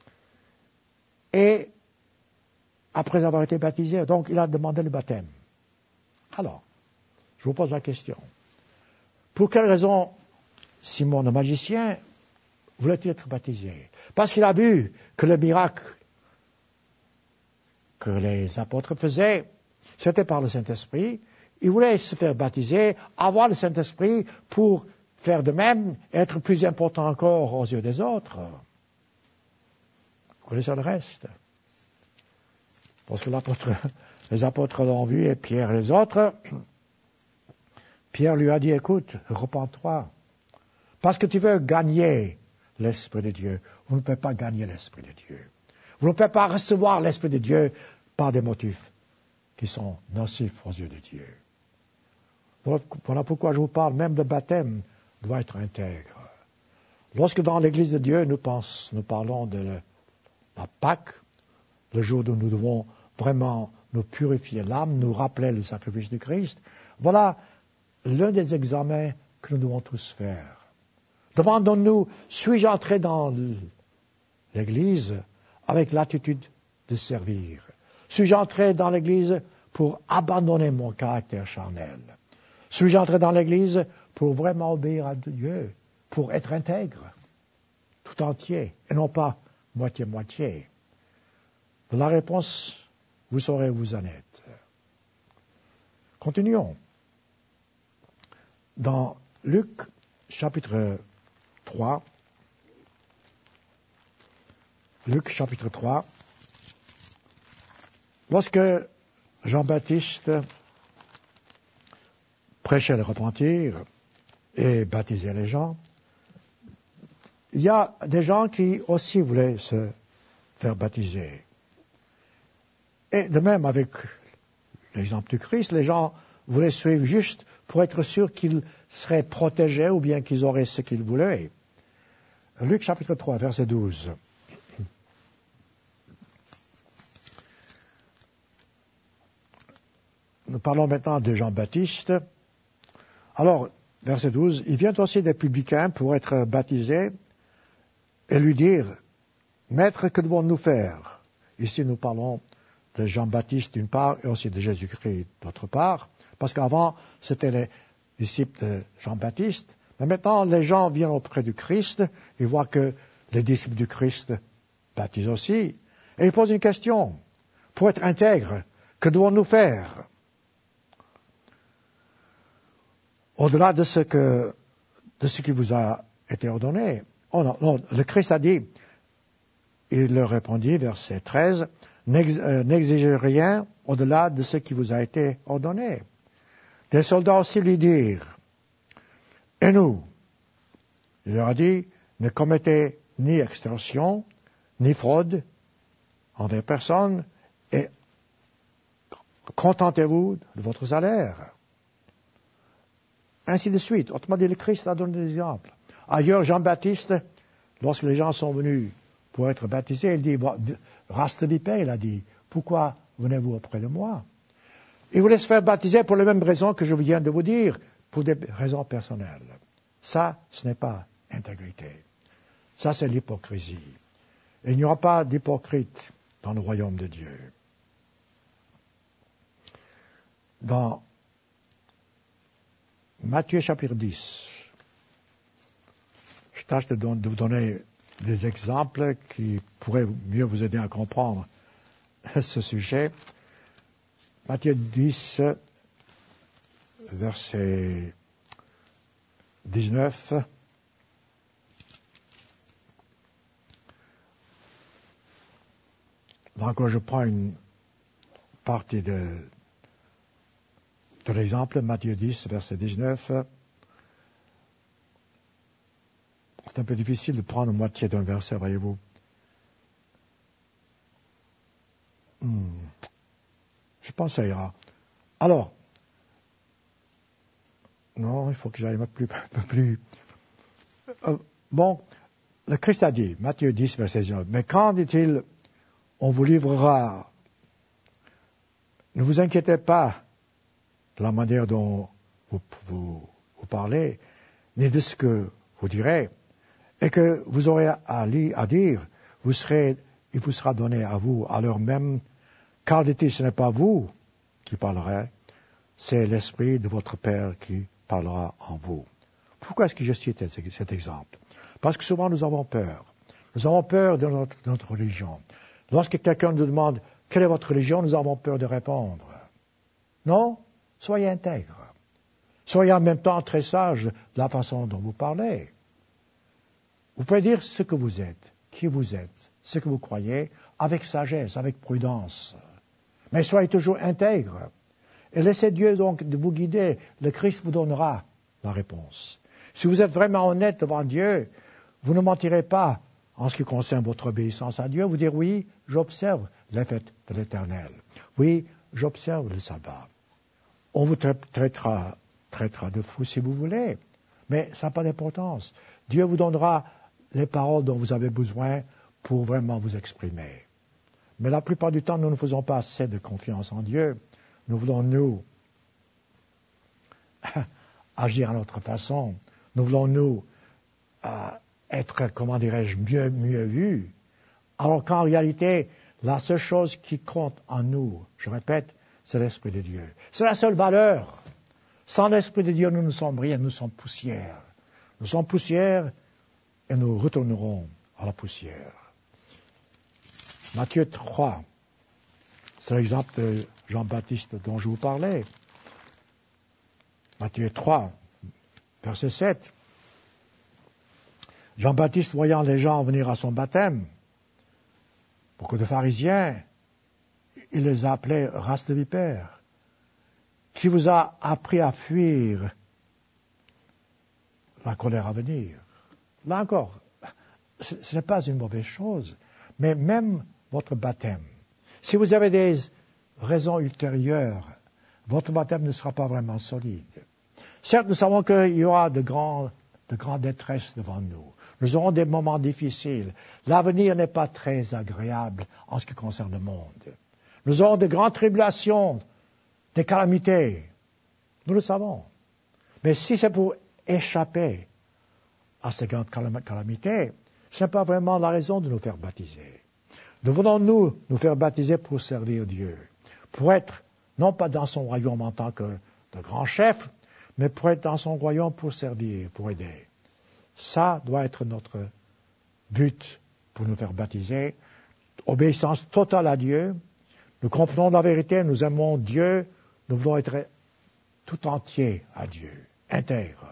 Speaker 1: et après avoir été baptisé, donc il a demandé le baptême. Alors, je vous pose la question. Pour quelle raison Simon le magicien voulait-il être baptisé? Parce qu'il a vu que le miracle que les apôtres faisaient, c'était par le Saint-Esprit. Il voulait se faire baptiser, avoir le Saint-Esprit pour faire de même, être plus important encore aux yeux des autres. Vous connaissez le reste. Parce que les apôtres l'ont vu, et Pierre et les autres. Pierre lui a dit, écoute, repens-toi. Parce que tu veux gagner l'Esprit de Dieu. Vous ne pouvez pas gagner l'Esprit de Dieu. Vous ne pouvez pas recevoir l'Esprit de Dieu par des motifs qui sont nocifs aux yeux de Dieu. Voilà pourquoi je vous parle, même le baptême doit être intègre. Lorsque dans l'Église de Dieu, nous parlons de la Pâque, le jour où nous devons vraiment nous purifier l'âme, nous rappeler le sacrifice de Christ, voilà l'un des examens que nous devons tous faire. Demandons-nous, suis-je entré dans l'Église avec l'attitude de servir? Suis-je entré dans l'Église pour abandonner mon caractère charnel? Suis-je entré dans l'Église pour vraiment obéir à Dieu, pour être intègre, tout entier, et non pas moitié-moitié? La réponse, vous saurez où vous en êtes. Continuons. Dans Luc, chapitre 3, lorsque Jean-Baptiste prêchait le repentir et baptisait les gens, il y a des gens qui aussi voulaient se faire baptiser. Et de même avec l'exemple du Christ, les gens voulaient suivre juste pour être sûrs qu'ils seraient protégés ou bien qu'ils auraient ce qu'ils voulaient. Luc chapitre 3, verset 12. Nous parlons maintenant de Jean-Baptiste. Alors, verset 12, il vient aussi des publicains pour être baptisés et lui dire, Maître, que devons-nous faire? Ici, nous parlons de Jean-Baptiste d'une part et aussi de Jésus-Christ d'autre part, parce qu'avant, c'était les disciples de Jean-Baptiste, mais maintenant, les gens viennent auprès du Christ, ils voient que les disciples du Christ baptisent aussi, et ils posent une question. Pour être intègre, que devons-nous faire? Au-delà de ce qui vous a été ordonné. Oh non, le Christ a dit, il leur répondit, verset 13, n'exigez rien au-delà de ce qui vous a été ordonné. Des soldats aussi lui dirent, et nous? Il leur a dit, ne commettez ni extorsion, ni fraude envers personne, et contentez-vous de votre salaire. Ainsi de suite. Autrement dit, le Christ a donné des exemples. Ailleurs, Jean-Baptiste, lorsque les gens sont venus pour être baptisés, il dit, race de vipère, il a dit, pourquoi venez-vous auprès de moi? Il voulait se faire baptiser pour les mêmes raisons que je viens de vous dire, pour des raisons personnelles. Ça, ce n'est pas intégrité. Ça, c'est l'hypocrisie. Et il n'y aura pas d'hypocrite dans le royaume de Dieu. Dans Matthieu chapitre 10, je tâche de vous donner des exemples qui pourraient mieux vous aider à comprendre ce sujet. Matthieu 10, verset 19. Donc, je prends une partie de l'exemple, Matthieu 10, verset 19. C'est un peu difficile de prendre moitié d'un verset, voyez-vous. Je pense que ça ira. Alors, non, il faut que j'aille un peu plus. Bon, le Christ a dit, Matthieu 10, verset 19, mais quand, dit-il, on vous livrera, ne vous inquiétez pas de la manière dont vous parlez, ni de ce que vous direz, et que vous aurez à dire, il vous sera donné à vous, à l'heure même, car dit-il, ce n'est pas vous qui parlerez, c'est l'Esprit de votre Père qui parlera en vous. Pourquoi est-ce que je cite cet exemple? Parce que souvent nous avons peur. Nous avons peur de notre religion. Lorsque quelqu'un nous demande « Quelle est votre religion ?», nous avons peur de répondre. Non, soyez intègre. Soyez en même temps très sage de la façon dont vous parlez. Vous pouvez dire ce que vous êtes, qui vous êtes, ce que vous croyez, avec sagesse, avec prudence. Mais soyez toujours intègre. Et laissez Dieu donc de vous guider. Le Christ vous donnera la réponse. Si vous êtes vraiment honnête devant Dieu, vous ne mentirez pas en ce qui concerne votre obéissance à Dieu. Vous direz, oui, j'observe les fêtes de l'Éternel. Oui, j'observe le sabbat. On vous traitera de fou si vous voulez, mais ça n'a pas d'importance. Dieu vous donnera les paroles dont vous avez besoin pour vraiment vous exprimer. Mais la plupart du temps, nous ne faisons pas assez de confiance en Dieu. Nous voulons, nous, agir à notre façon. Nous voulons, nous, être, comment dirais-je, mieux vus. Alors qu'en réalité, la seule chose qui compte en nous, je répète, c'est l'Esprit de Dieu. C'est la seule valeur. Sans l'Esprit de Dieu, nous ne sommes rien, nous sommes poussière. Nous sommes poussière et nous retournerons à la poussière. Matthieu 3, c'est l'exemple de Jean-Baptiste dont je vous parlais. Matthieu 3, verset 7. Jean-Baptiste, voyant les gens venir à son baptême, beaucoup de pharisiens, il les appelait race de vipères. Qui vous a appris à fuir la colère à venir? Là encore, ce n'est pas une mauvaise chose, mais même votre baptême. Si vous avez des raisons ultérieures, votre baptême ne sera pas vraiment solide. Certes, nous savons qu'il y aura de grandes détresses devant nous. Nous aurons des moments difficiles. L'avenir n'est pas très agréable en ce qui concerne le monde. Nous aurons de grandes tribulations, des calamités. Nous le savons. Mais si c'est pour échapper à ces grandes calamités, ce n'est pas vraiment la raison de nous faire baptiser. Nous voulons nous faire baptiser pour servir Dieu, pour être, non pas dans son royaume en tant que de grand chef, mais pour être dans son royaume pour servir, pour aider. Ça doit être notre but pour nous faire baptiser. Obéissance totale à Dieu. Nous comprenons la vérité, nous aimons Dieu, nous voulons être tout entier à Dieu, intègre.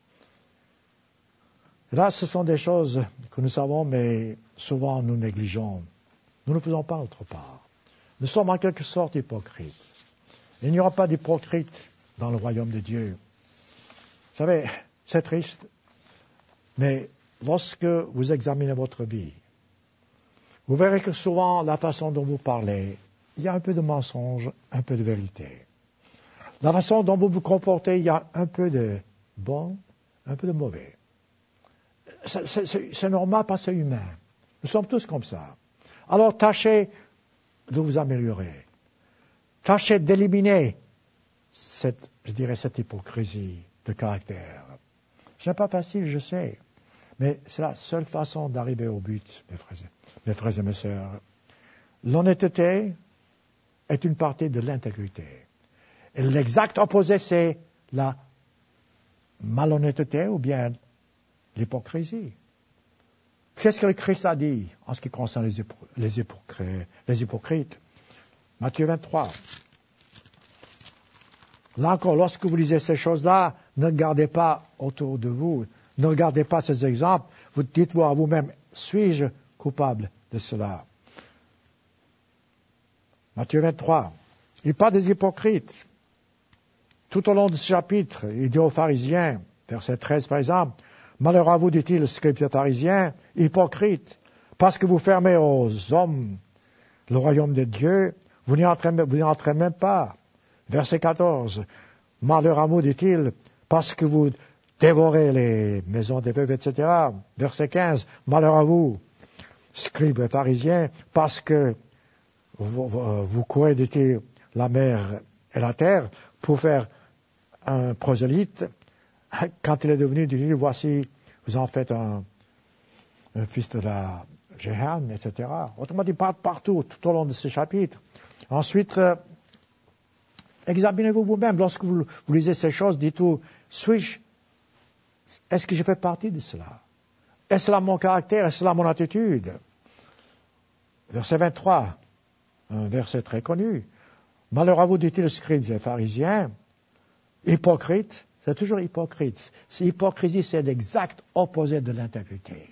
Speaker 1: Et là, ce sont des choses que nous savons, mais souvent nous négligeons. Nous ne faisons pas notre part. Nous sommes en quelque sorte hypocrites. Il n'y aura pas d'hypocrite dans le royaume de Dieu. Vous savez, c'est triste, mais lorsque vous examinez votre vie, vous verrez que souvent, la façon dont vous parlez, il y a un peu de mensonge, un peu de vérité. La façon dont vous vous comportez, il y a un peu de bon, un peu de mauvais. C'est normal parce que c'est humain. Nous sommes tous comme ça. Alors tâchez de vous améliorer. Tâchez d'éliminer cette hypocrisie de caractère. Ce n'est pas facile, je sais. Mais c'est la seule façon d'arriver au but, mes frères et mes sœurs. L'honnêteté est une partie de l'intégrité. Et l'exact opposé, c'est la malhonnêteté ou bien l'hypocrisie. Qu'est-ce que le Christ a dit en ce qui concerne les hypocrites? Matthieu 23. Là encore, lorsque vous lisez ces choses-là, ne regardez pas autour de vous, ne regardez pas ces exemples, vous dites-vous à vous-même, suis-je coupable de cela? Matthieu 23. Il parle des hypocrites. Tout au long de ce chapitre, il dit aux pharisiens, verset 13 par exemple, malheur à vous, dit-il, scribes et pharisiens, hypocrites, parce que vous fermez aux hommes le royaume de Dieu, vous n'y entrez même pas. Verset 14, malheur à vous, dit-il, parce que vous dévorez les maisons des veuves, etc. Verset 15, malheur à vous, scribes et pharisiens, parce que vous courez, dit-il, la mer et la terre pour faire un prosélyte. Quand il est devenu, dit-il, voici, vous en faites un fils de la Jehan, etc. Autrement dit, partout, tout au long de ces chapitres. Ensuite, examinez-vous vous-même. Lorsque vous lisez ces choses, dites-vous, est-ce que je fais partie de cela? Est-ce là mon caractère? Est-ce là mon attitude? Verset 23, un verset très connu. Malheur à vous, dit-il, scribes et pharisiens, hypocrites. C'est toujours hypocrite. L'hypocrisie, c'est l'exact opposé de l'intégrité.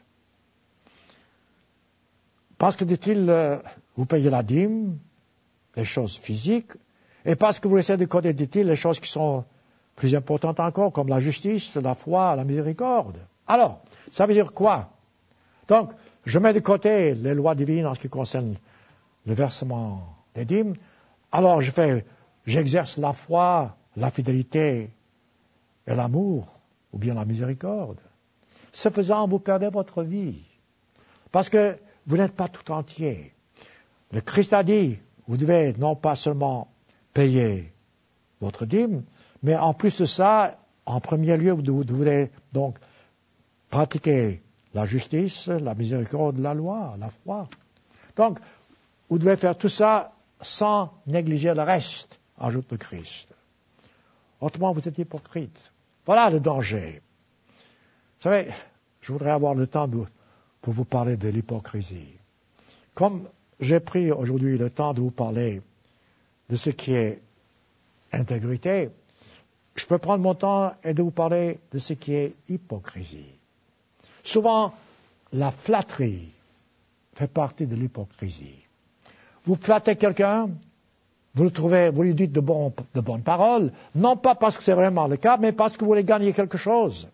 Speaker 1: Parce que, dit-il, vous payez la dîme, les choses physiques, et parce que vous laissez de côté, dit-il, les choses qui sont plus importantes encore, comme la justice, la foi, la miséricorde. Alors, ça veut dire quoi? Donc, je mets de côté les lois divines en ce qui concerne le versement des dîmes. Alors, j'exerce la foi, la fidélité et l'amour, ou bien la miséricorde. Ce faisant, vous perdez votre vie. Parce que vous n'êtes pas tout entier. Le Christ a dit, vous devez non pas seulement payer votre dîme, mais en plus de ça, en premier lieu, vous devez donc pratiquer la justice, la miséricorde, la loi, la foi. Donc, vous devez faire tout ça sans négliger le reste, ajoute le Christ. Autrement, vous êtes hypocrite. Voilà le danger. Vous savez, je voudrais avoir le temps pour vous parler de l'hypocrisie. Comme j'ai pris aujourd'hui le temps de vous parler de ce qui est intégrité, je peux prendre mon temps et de vous parler de ce qui est hypocrisie. Souvent, la flatterie fait partie de l'hypocrisie. Vous flattez quelqu'un, vous lui dites de bonnes paroles, non pas parce que c'est vraiment le cas, mais parce que vous voulez gagner quelque chose.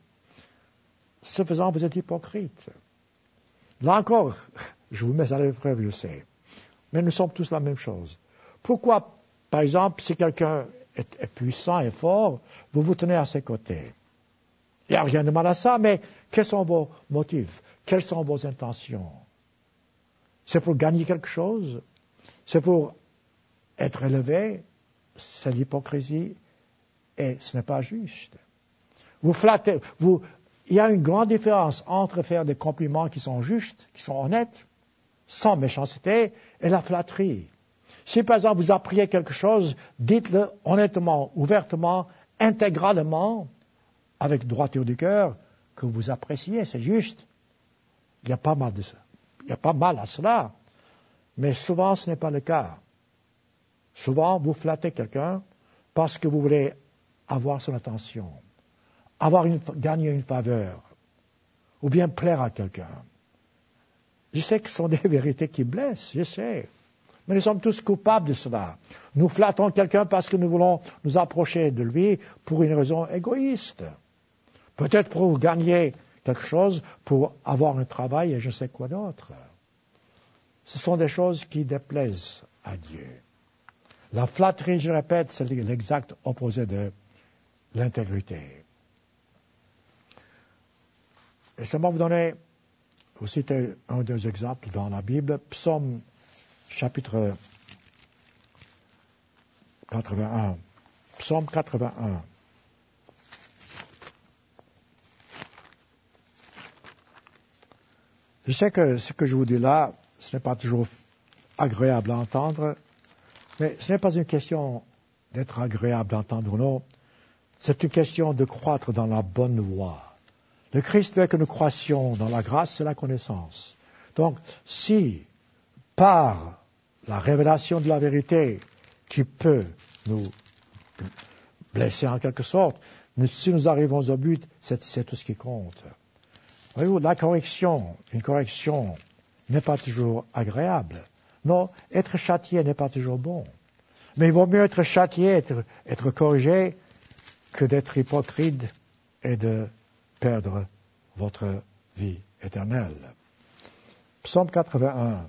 Speaker 1: Ce faisant, vous êtes hypocrite. Là encore, je vous mets à l'épreuve, je sais. Mais nous sommes tous la même chose. Pourquoi, par exemple, si quelqu'un est puissant et fort, vous vous tenez à ses côtés? Il n'y a rien de mal à ça, mais quels sont vos motifs? Quelles sont vos intentions? C'est pour gagner quelque chose? C'est pour être élevé? C'est l'hypocrisie et ce n'est pas juste. Vous flattez, il y a une grande différence entre faire des compliments qui sont justes, qui sont honnêtes, sans méchanceté, et la flatterie. Si par exemple vous apprenez quelque chose, dites-le honnêtement, ouvertement, intégralement, avec droiture du cœur, que vous appréciez, c'est juste. Il n'y a pas mal de ça. Il n'y a pas mal à cela. Mais souvent ce n'est pas le cas. Souvent vous flattez quelqu'un parce que vous voulez avoir son attention, gagner une faveur, ou bien plaire à quelqu'un. Je sais que ce sont des vérités qui blessent, je sais. Mais nous sommes tous coupables de cela. Nous flattons quelqu'un parce que nous voulons nous approcher de lui pour une raison égoïste. Peut-être pour gagner quelque chose, pour avoir un travail et je sais quoi d'autre. Ce sont des choses qui déplaisent à Dieu. La flatterie, je répète, c'est l'exact opposé de l'intégrité. Et seulement vous donner, vous citez un ou deux exemples dans la Bible, Psaume chapitre 81. Psaume 81. Je sais que ce que je vous dis là, ce n'est pas toujours agréable à entendre, mais ce n'est pas une question d'être agréable d'entendre ou non, c'est une question de croître dans la bonne voie. Le Christ veut que nous croissions dans la grâce et la connaissance. Donc, si, par la révélation de la vérité qui peut nous blesser en quelque sorte, si nous arrivons au but, c'est tout ce qui compte. Voyez-vous, une correction n'est pas toujours agréable. Non, être châtié n'est pas toujours bon. Mais il vaut mieux être châtié, être corrigé, que d'être hypocrite et de perdre votre vie éternelle. Psaume 81.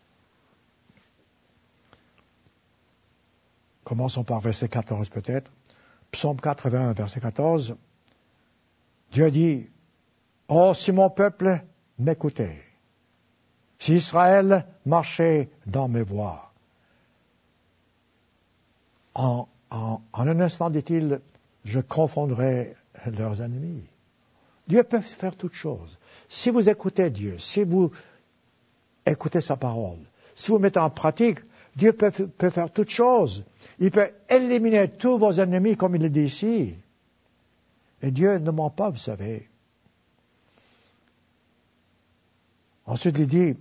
Speaker 1: Commençons par verset 14 peut-être. Psaume 81, verset 14. Dieu dit, « Oh, si mon peuple m'écoutait, si Israël marchait dans mes voies. » En un instant, dit-il, je confondrai leurs ennemis. Dieu peut faire toutes choses. Si vous écoutez Dieu, si vous écoutez sa parole, si vous mettez en pratique, Dieu peut faire toutes choses. Il peut éliminer tous vos ennemis, comme il le dit ici. Et Dieu ne ment pas, vous savez. Ensuite, il dit,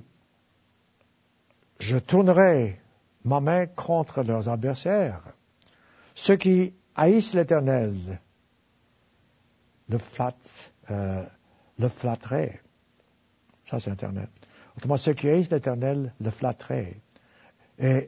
Speaker 1: je tournerai ma main contre leurs adversaires. Ceux qui haïssent l'Éternel le flatteraient. Ça, c'est Internet. Autrement, ceux qui haïssent l'Éternel le flatteraient. Et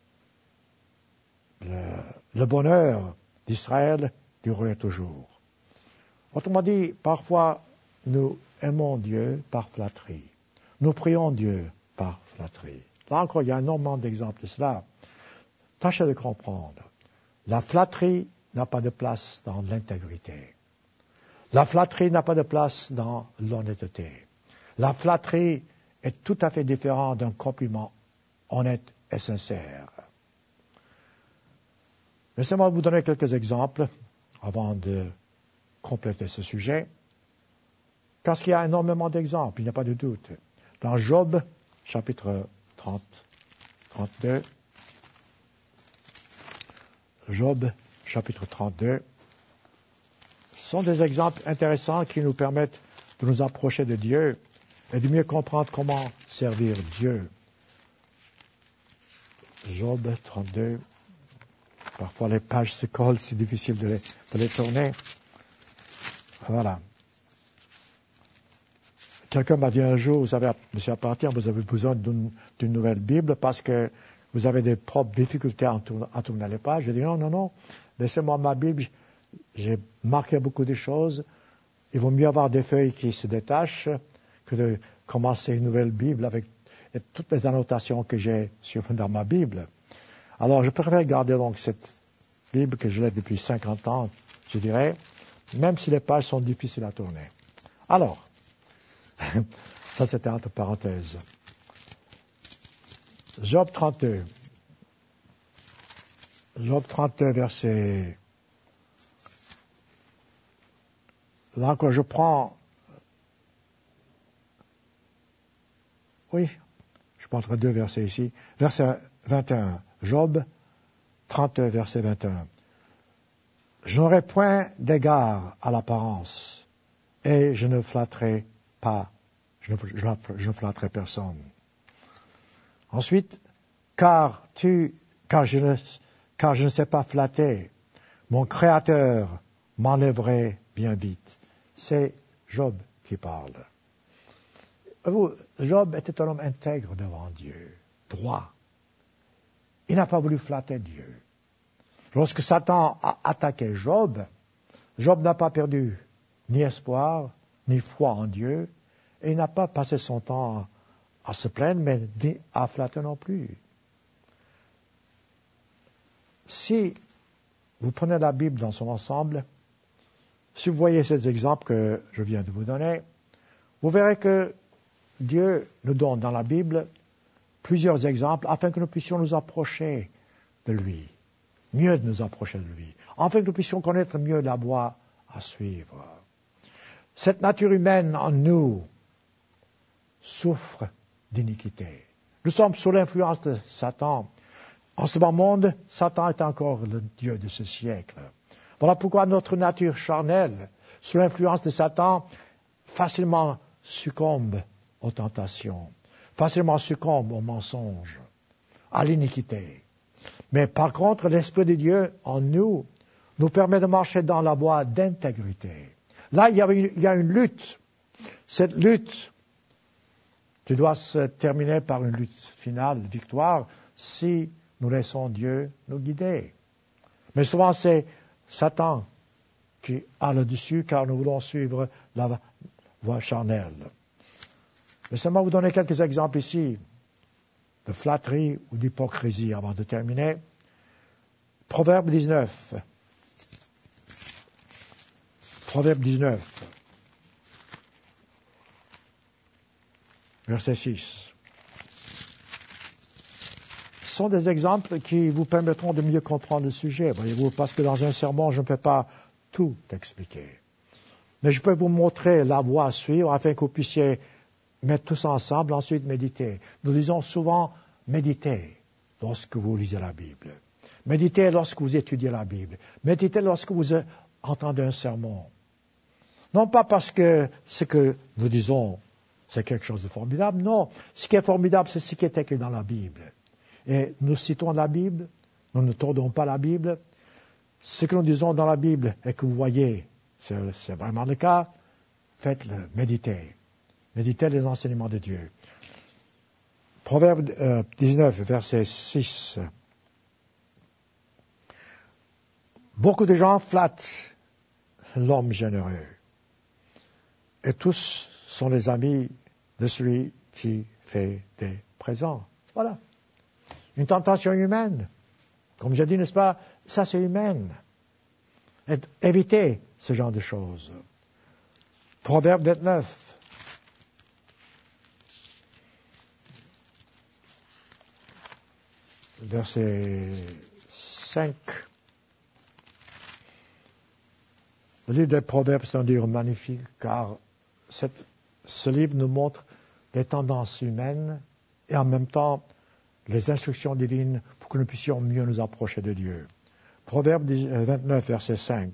Speaker 1: le bonheur d'Israël durerait toujours. Autrement dit, parfois, nous aimons Dieu par flatterie. Nous prions Dieu par flatterie. Là encore, il y a énormément d'exemples de cela. Tâchez de comprendre. La flatterie n'a pas de place dans l'intégrité. La flatterie n'a pas de place dans l'honnêteté. La flatterie est tout à fait différente d'un compliment honnête et sincère. Laissez-moi vous donner quelques exemples avant de compléter ce sujet. Parce qu'il y a énormément d'exemples, il n'y a pas de doute. Dans Job, chapitre 32, Job, chapitre 32, ce sont des exemples intéressants qui nous permettent de nous approcher de Dieu et de mieux comprendre comment servir Dieu. Job 32, parfois les pages se collent, c'est difficile de les tourner. Voilà. Quelqu'un m'a dit un jour, vous savez, monsieur Appartient, vous avez besoin d'une nouvelle Bible parce que vous avez des propres difficultés à tourner les pages. J'ai dit non, laissez-moi ma Bible, j'ai marqué beaucoup de choses. Il vaut mieux avoir des feuilles qui se détachent que de commencer une nouvelle Bible avec toutes les annotations que j'ai dans ma Bible. Alors, je préfère garder donc cette Bible que je l'ai depuis 50 ans, je dirais, même si les pages sont difficiles à tourner. Alors, ça c'était entre parenthèses. Job 32. Job 32, verset... Là encore, je prends... Oui, je prends entre deux versets ici. Verset 21. Job 32, verset 21. Je n'aurai point d'égard à l'apparence, et je ne flatterai pas, je ne flatterai personne. Ensuite, car je ne sais pas flatter, mon Créateur m'enlèverait bien vite. C'est Job qui parle. Job était un homme intègre devant Dieu, droit. Il n'a pas voulu flatter Dieu. Lorsque Satan a attaqué Job, Job n'a pas perdu ni espoir, ni foi en Dieu, et il n'a pas passé son temps à se plaindre, mais ni à flatter non plus. Si vous prenez la Bible dans son ensemble, si vous voyez ces exemples que je viens de vous donner, vous verrez que Dieu nous donne dans la Bible plusieurs exemples afin que nous puissions nous approcher de lui, mieux de nous approcher de lui, afin que nous puissions connaître mieux la voie à suivre. Cette nature humaine en nous souffre d'iniquité. Nous sommes sous l'influence de Satan. En ce bas monde, Satan est encore le Dieu de ce siècle. Voilà pourquoi notre nature charnelle, sous l'influence de Satan, facilement succombe aux tentations, facilement succombe aux mensonges, à l'iniquité. Mais par contre, l'Esprit de Dieu en nous permet de marcher dans la voie d'intégrité. Là, il y a une lutte. Cette lutte qui doit se terminer par une lutte finale, victoire, si nous laissons Dieu nous guider. Mais souvent, c'est Satan qui a le dessus, car nous voulons suivre la voie charnelle. Laissez-moi vous donner quelques exemples ici de flatterie ou d'hypocrisie avant de terminer. Proverbe 19. Proverbe 19. Verset 6. Ce sont des exemples qui vous permettront de mieux comprendre le sujet, voyez-vous, parce que dans un sermon, je ne peux pas tout expliquer. Mais je peux vous montrer la voie à suivre afin que vous puissiez mettre tous ensemble, ensuite méditer. Nous disons souvent méditer lorsque vous lisez la Bible. Méditez lorsque vous étudiez la Bible. Méditez lorsque vous entendez un sermon. Non pas parce que ce que nous disons, c'est quelque chose de formidable. Non, ce qui est formidable, c'est ce qui est écrit dans la Bible. Et nous citons la Bible, nous ne tordons pas la Bible. Ce que nous disons dans la Bible et que vous voyez, c'est vraiment le cas, faites-le, méditez. Méditez les enseignements de Dieu. Proverbe 19, verset 6. Beaucoup de gens flattent l'homme généreux. Et tous sont les amis de celui qui fait des présents. Voilà. Une tentation humaine. Comme j'ai dit, n'est-ce pas, ça c'est humaine. Évitez ce genre de choses. Proverbe 29. Verset 5. Le livre des Proverbes, c'est un livre magnifique, car ce livre nous montre les tendances humaines et en même temps les instructions divines pour que nous puissions mieux nous approcher de Dieu. Proverbe 29, verset 5.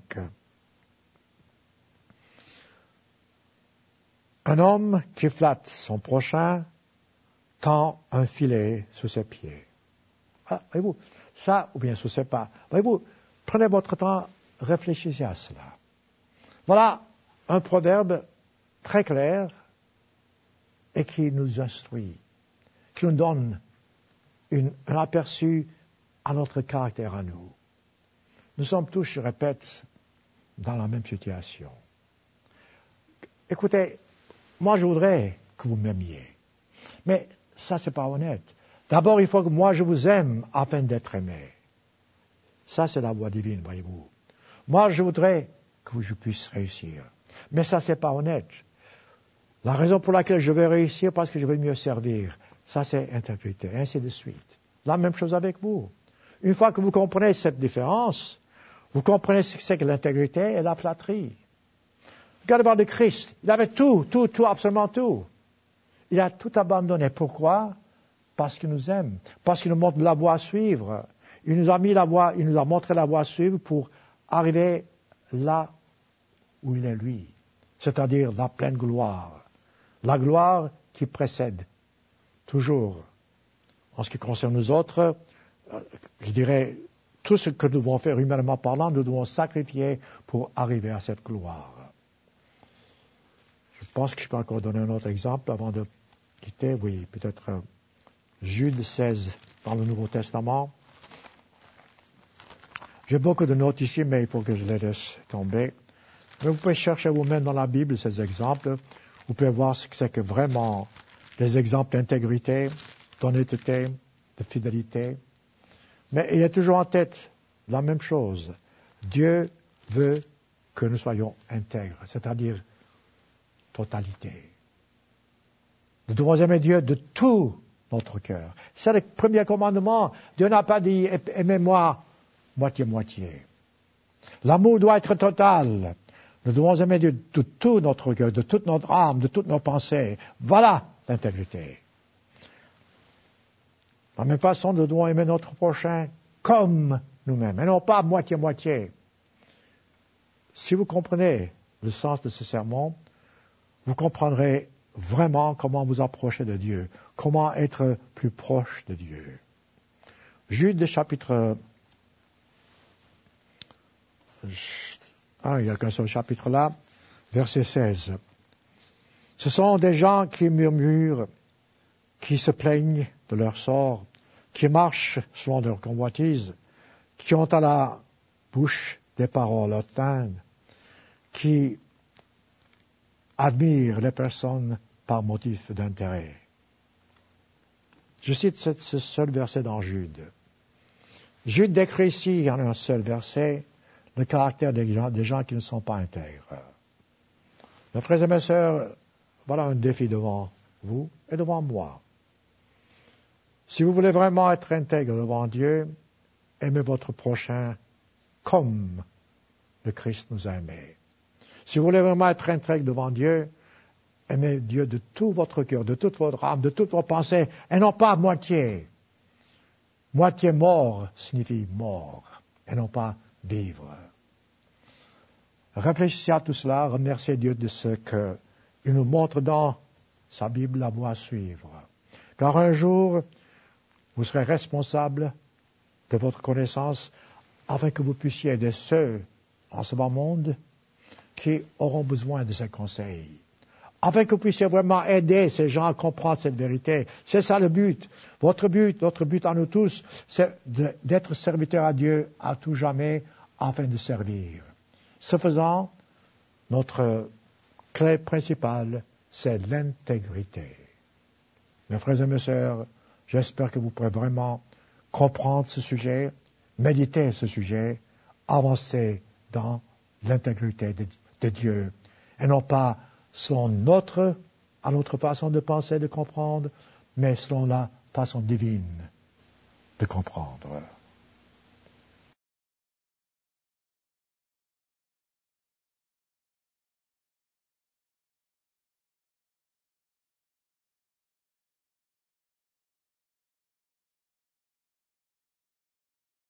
Speaker 1: Un homme qui flatte son prochain tend un filet sous ses pieds. Ah, voyez-vous, ça, ou bien sous ses pas. Voyez-vous, prenez votre temps, réfléchissez à cela. Voilà un proverbe très clair et qui nous instruit, qui nous donne un aperçu à notre caractère à nous. Nous sommes tous, je répète, dans la même situation. Écoutez, moi je voudrais que vous m'aimiez, mais ça c'est pas honnête. D'abord, il faut que moi je vous aime afin d'être aimé. Ça c'est la voie divine, voyez-vous. Moi je voudrais que je puisse réussir, mais ça c'est pas honnête. La raison pour laquelle je vais réussir, parce que je vais mieux servir. Ça, c'est intégrité, ainsi de suite. La même chose avec vous. Une fois que vous comprenez cette différence, vous comprenez ce que c'est que l'intégrité et la flatterie. Regardez voir le Christ. Il avait tout, absolument tout. Il a tout abandonné. Pourquoi? Parce qu'il nous aime. Parce qu'il nous montre la voie à suivre. Il nous a montré la voie à suivre pour arriver là où il est lui. C'est-à-dire la pleine gloire. La gloire qui précède toujours. En ce qui concerne nous autres, je dirais, tout ce que nous devons faire humainement parlant, nous devons sacrifier pour arriver à cette gloire. Je pense que je peux encore donner un autre exemple avant de quitter. Oui, peut-être Jude 16 dans le Nouveau Testament. J'ai beaucoup de notes ici, mais il faut que je les laisse tomber. Mais vous pouvez chercher vous-même dans la Bible ces exemples. Vous pouvez voir ce que c'est que vraiment les exemples d'intégrité, d'honnêteté, de fidélité. Mais ayez toujours en tête la même chose. Dieu veut que nous soyons intègres, c'est-à-dire totalité. Nous devons aimer Dieu de tout notre cœur. C'est le premier commandement. Dieu n'a pas dit « aimez-moi moitié-moitié ». L'amour doit être total. Nous devons aimer Dieu de tout notre cœur, de toute notre âme, de toutes nos pensées. Voilà l'intégrité. De la même façon, nous devons aimer notre prochain comme nous-mêmes, et non pas moitié-moitié. Si vous comprenez le sens de ce sermon, vous comprendrez vraiment comment vous approcher de Dieu, comment être plus proche de Dieu. Jude chapitre 1, il n'y a qu'un seul chapitre là, verset 16. Ce sont des gens qui murmurent, qui se plaignent de leur sort, qui marchent selon leur convoitise, qui ont à la bouche des paroles hautaines, qui admirent les personnes par motif d'intérêt. Je cite ce seul verset dans Jude. Jude décrit ici, en un seul verset, le caractère des gens qui ne sont pas intègres. Mes frères et mes sœurs, voilà un défi devant vous et devant moi. Si vous voulez vraiment être intègre devant Dieu, aimez votre prochain comme le Christ nous a aimés. Si vous voulez vraiment être intègre devant Dieu, aimez Dieu de tout votre cœur, de toute votre âme, de toutes vos pensées, et non pas à moitié. Moitié mort signifie mort, et non pas vivre. Réfléchissez à tout cela, remerciez Dieu de ce qu'il nous montre dans sa Bible la voie à suivre. Car un jour, vous serez responsable de votre connaissance afin que vous puissiez aider ceux en ce bas monde qui auront besoin de ces conseils. Afin que vous puissiez vraiment aider ces gens à comprendre cette vérité. C'est ça le but. Notre but à nous tous, c'est d'être serviteurs à Dieu à tout jamais afin de servir. Ce faisant, notre clé principale, c'est l'intégrité. Mes frères et mes sœurs, j'espère que vous pourrez vraiment comprendre ce sujet, méditer ce sujet, avancer dans l'intégrité de Dieu, et non pas selon notre façon de penser, de comprendre, mais selon la façon divine de comprendre.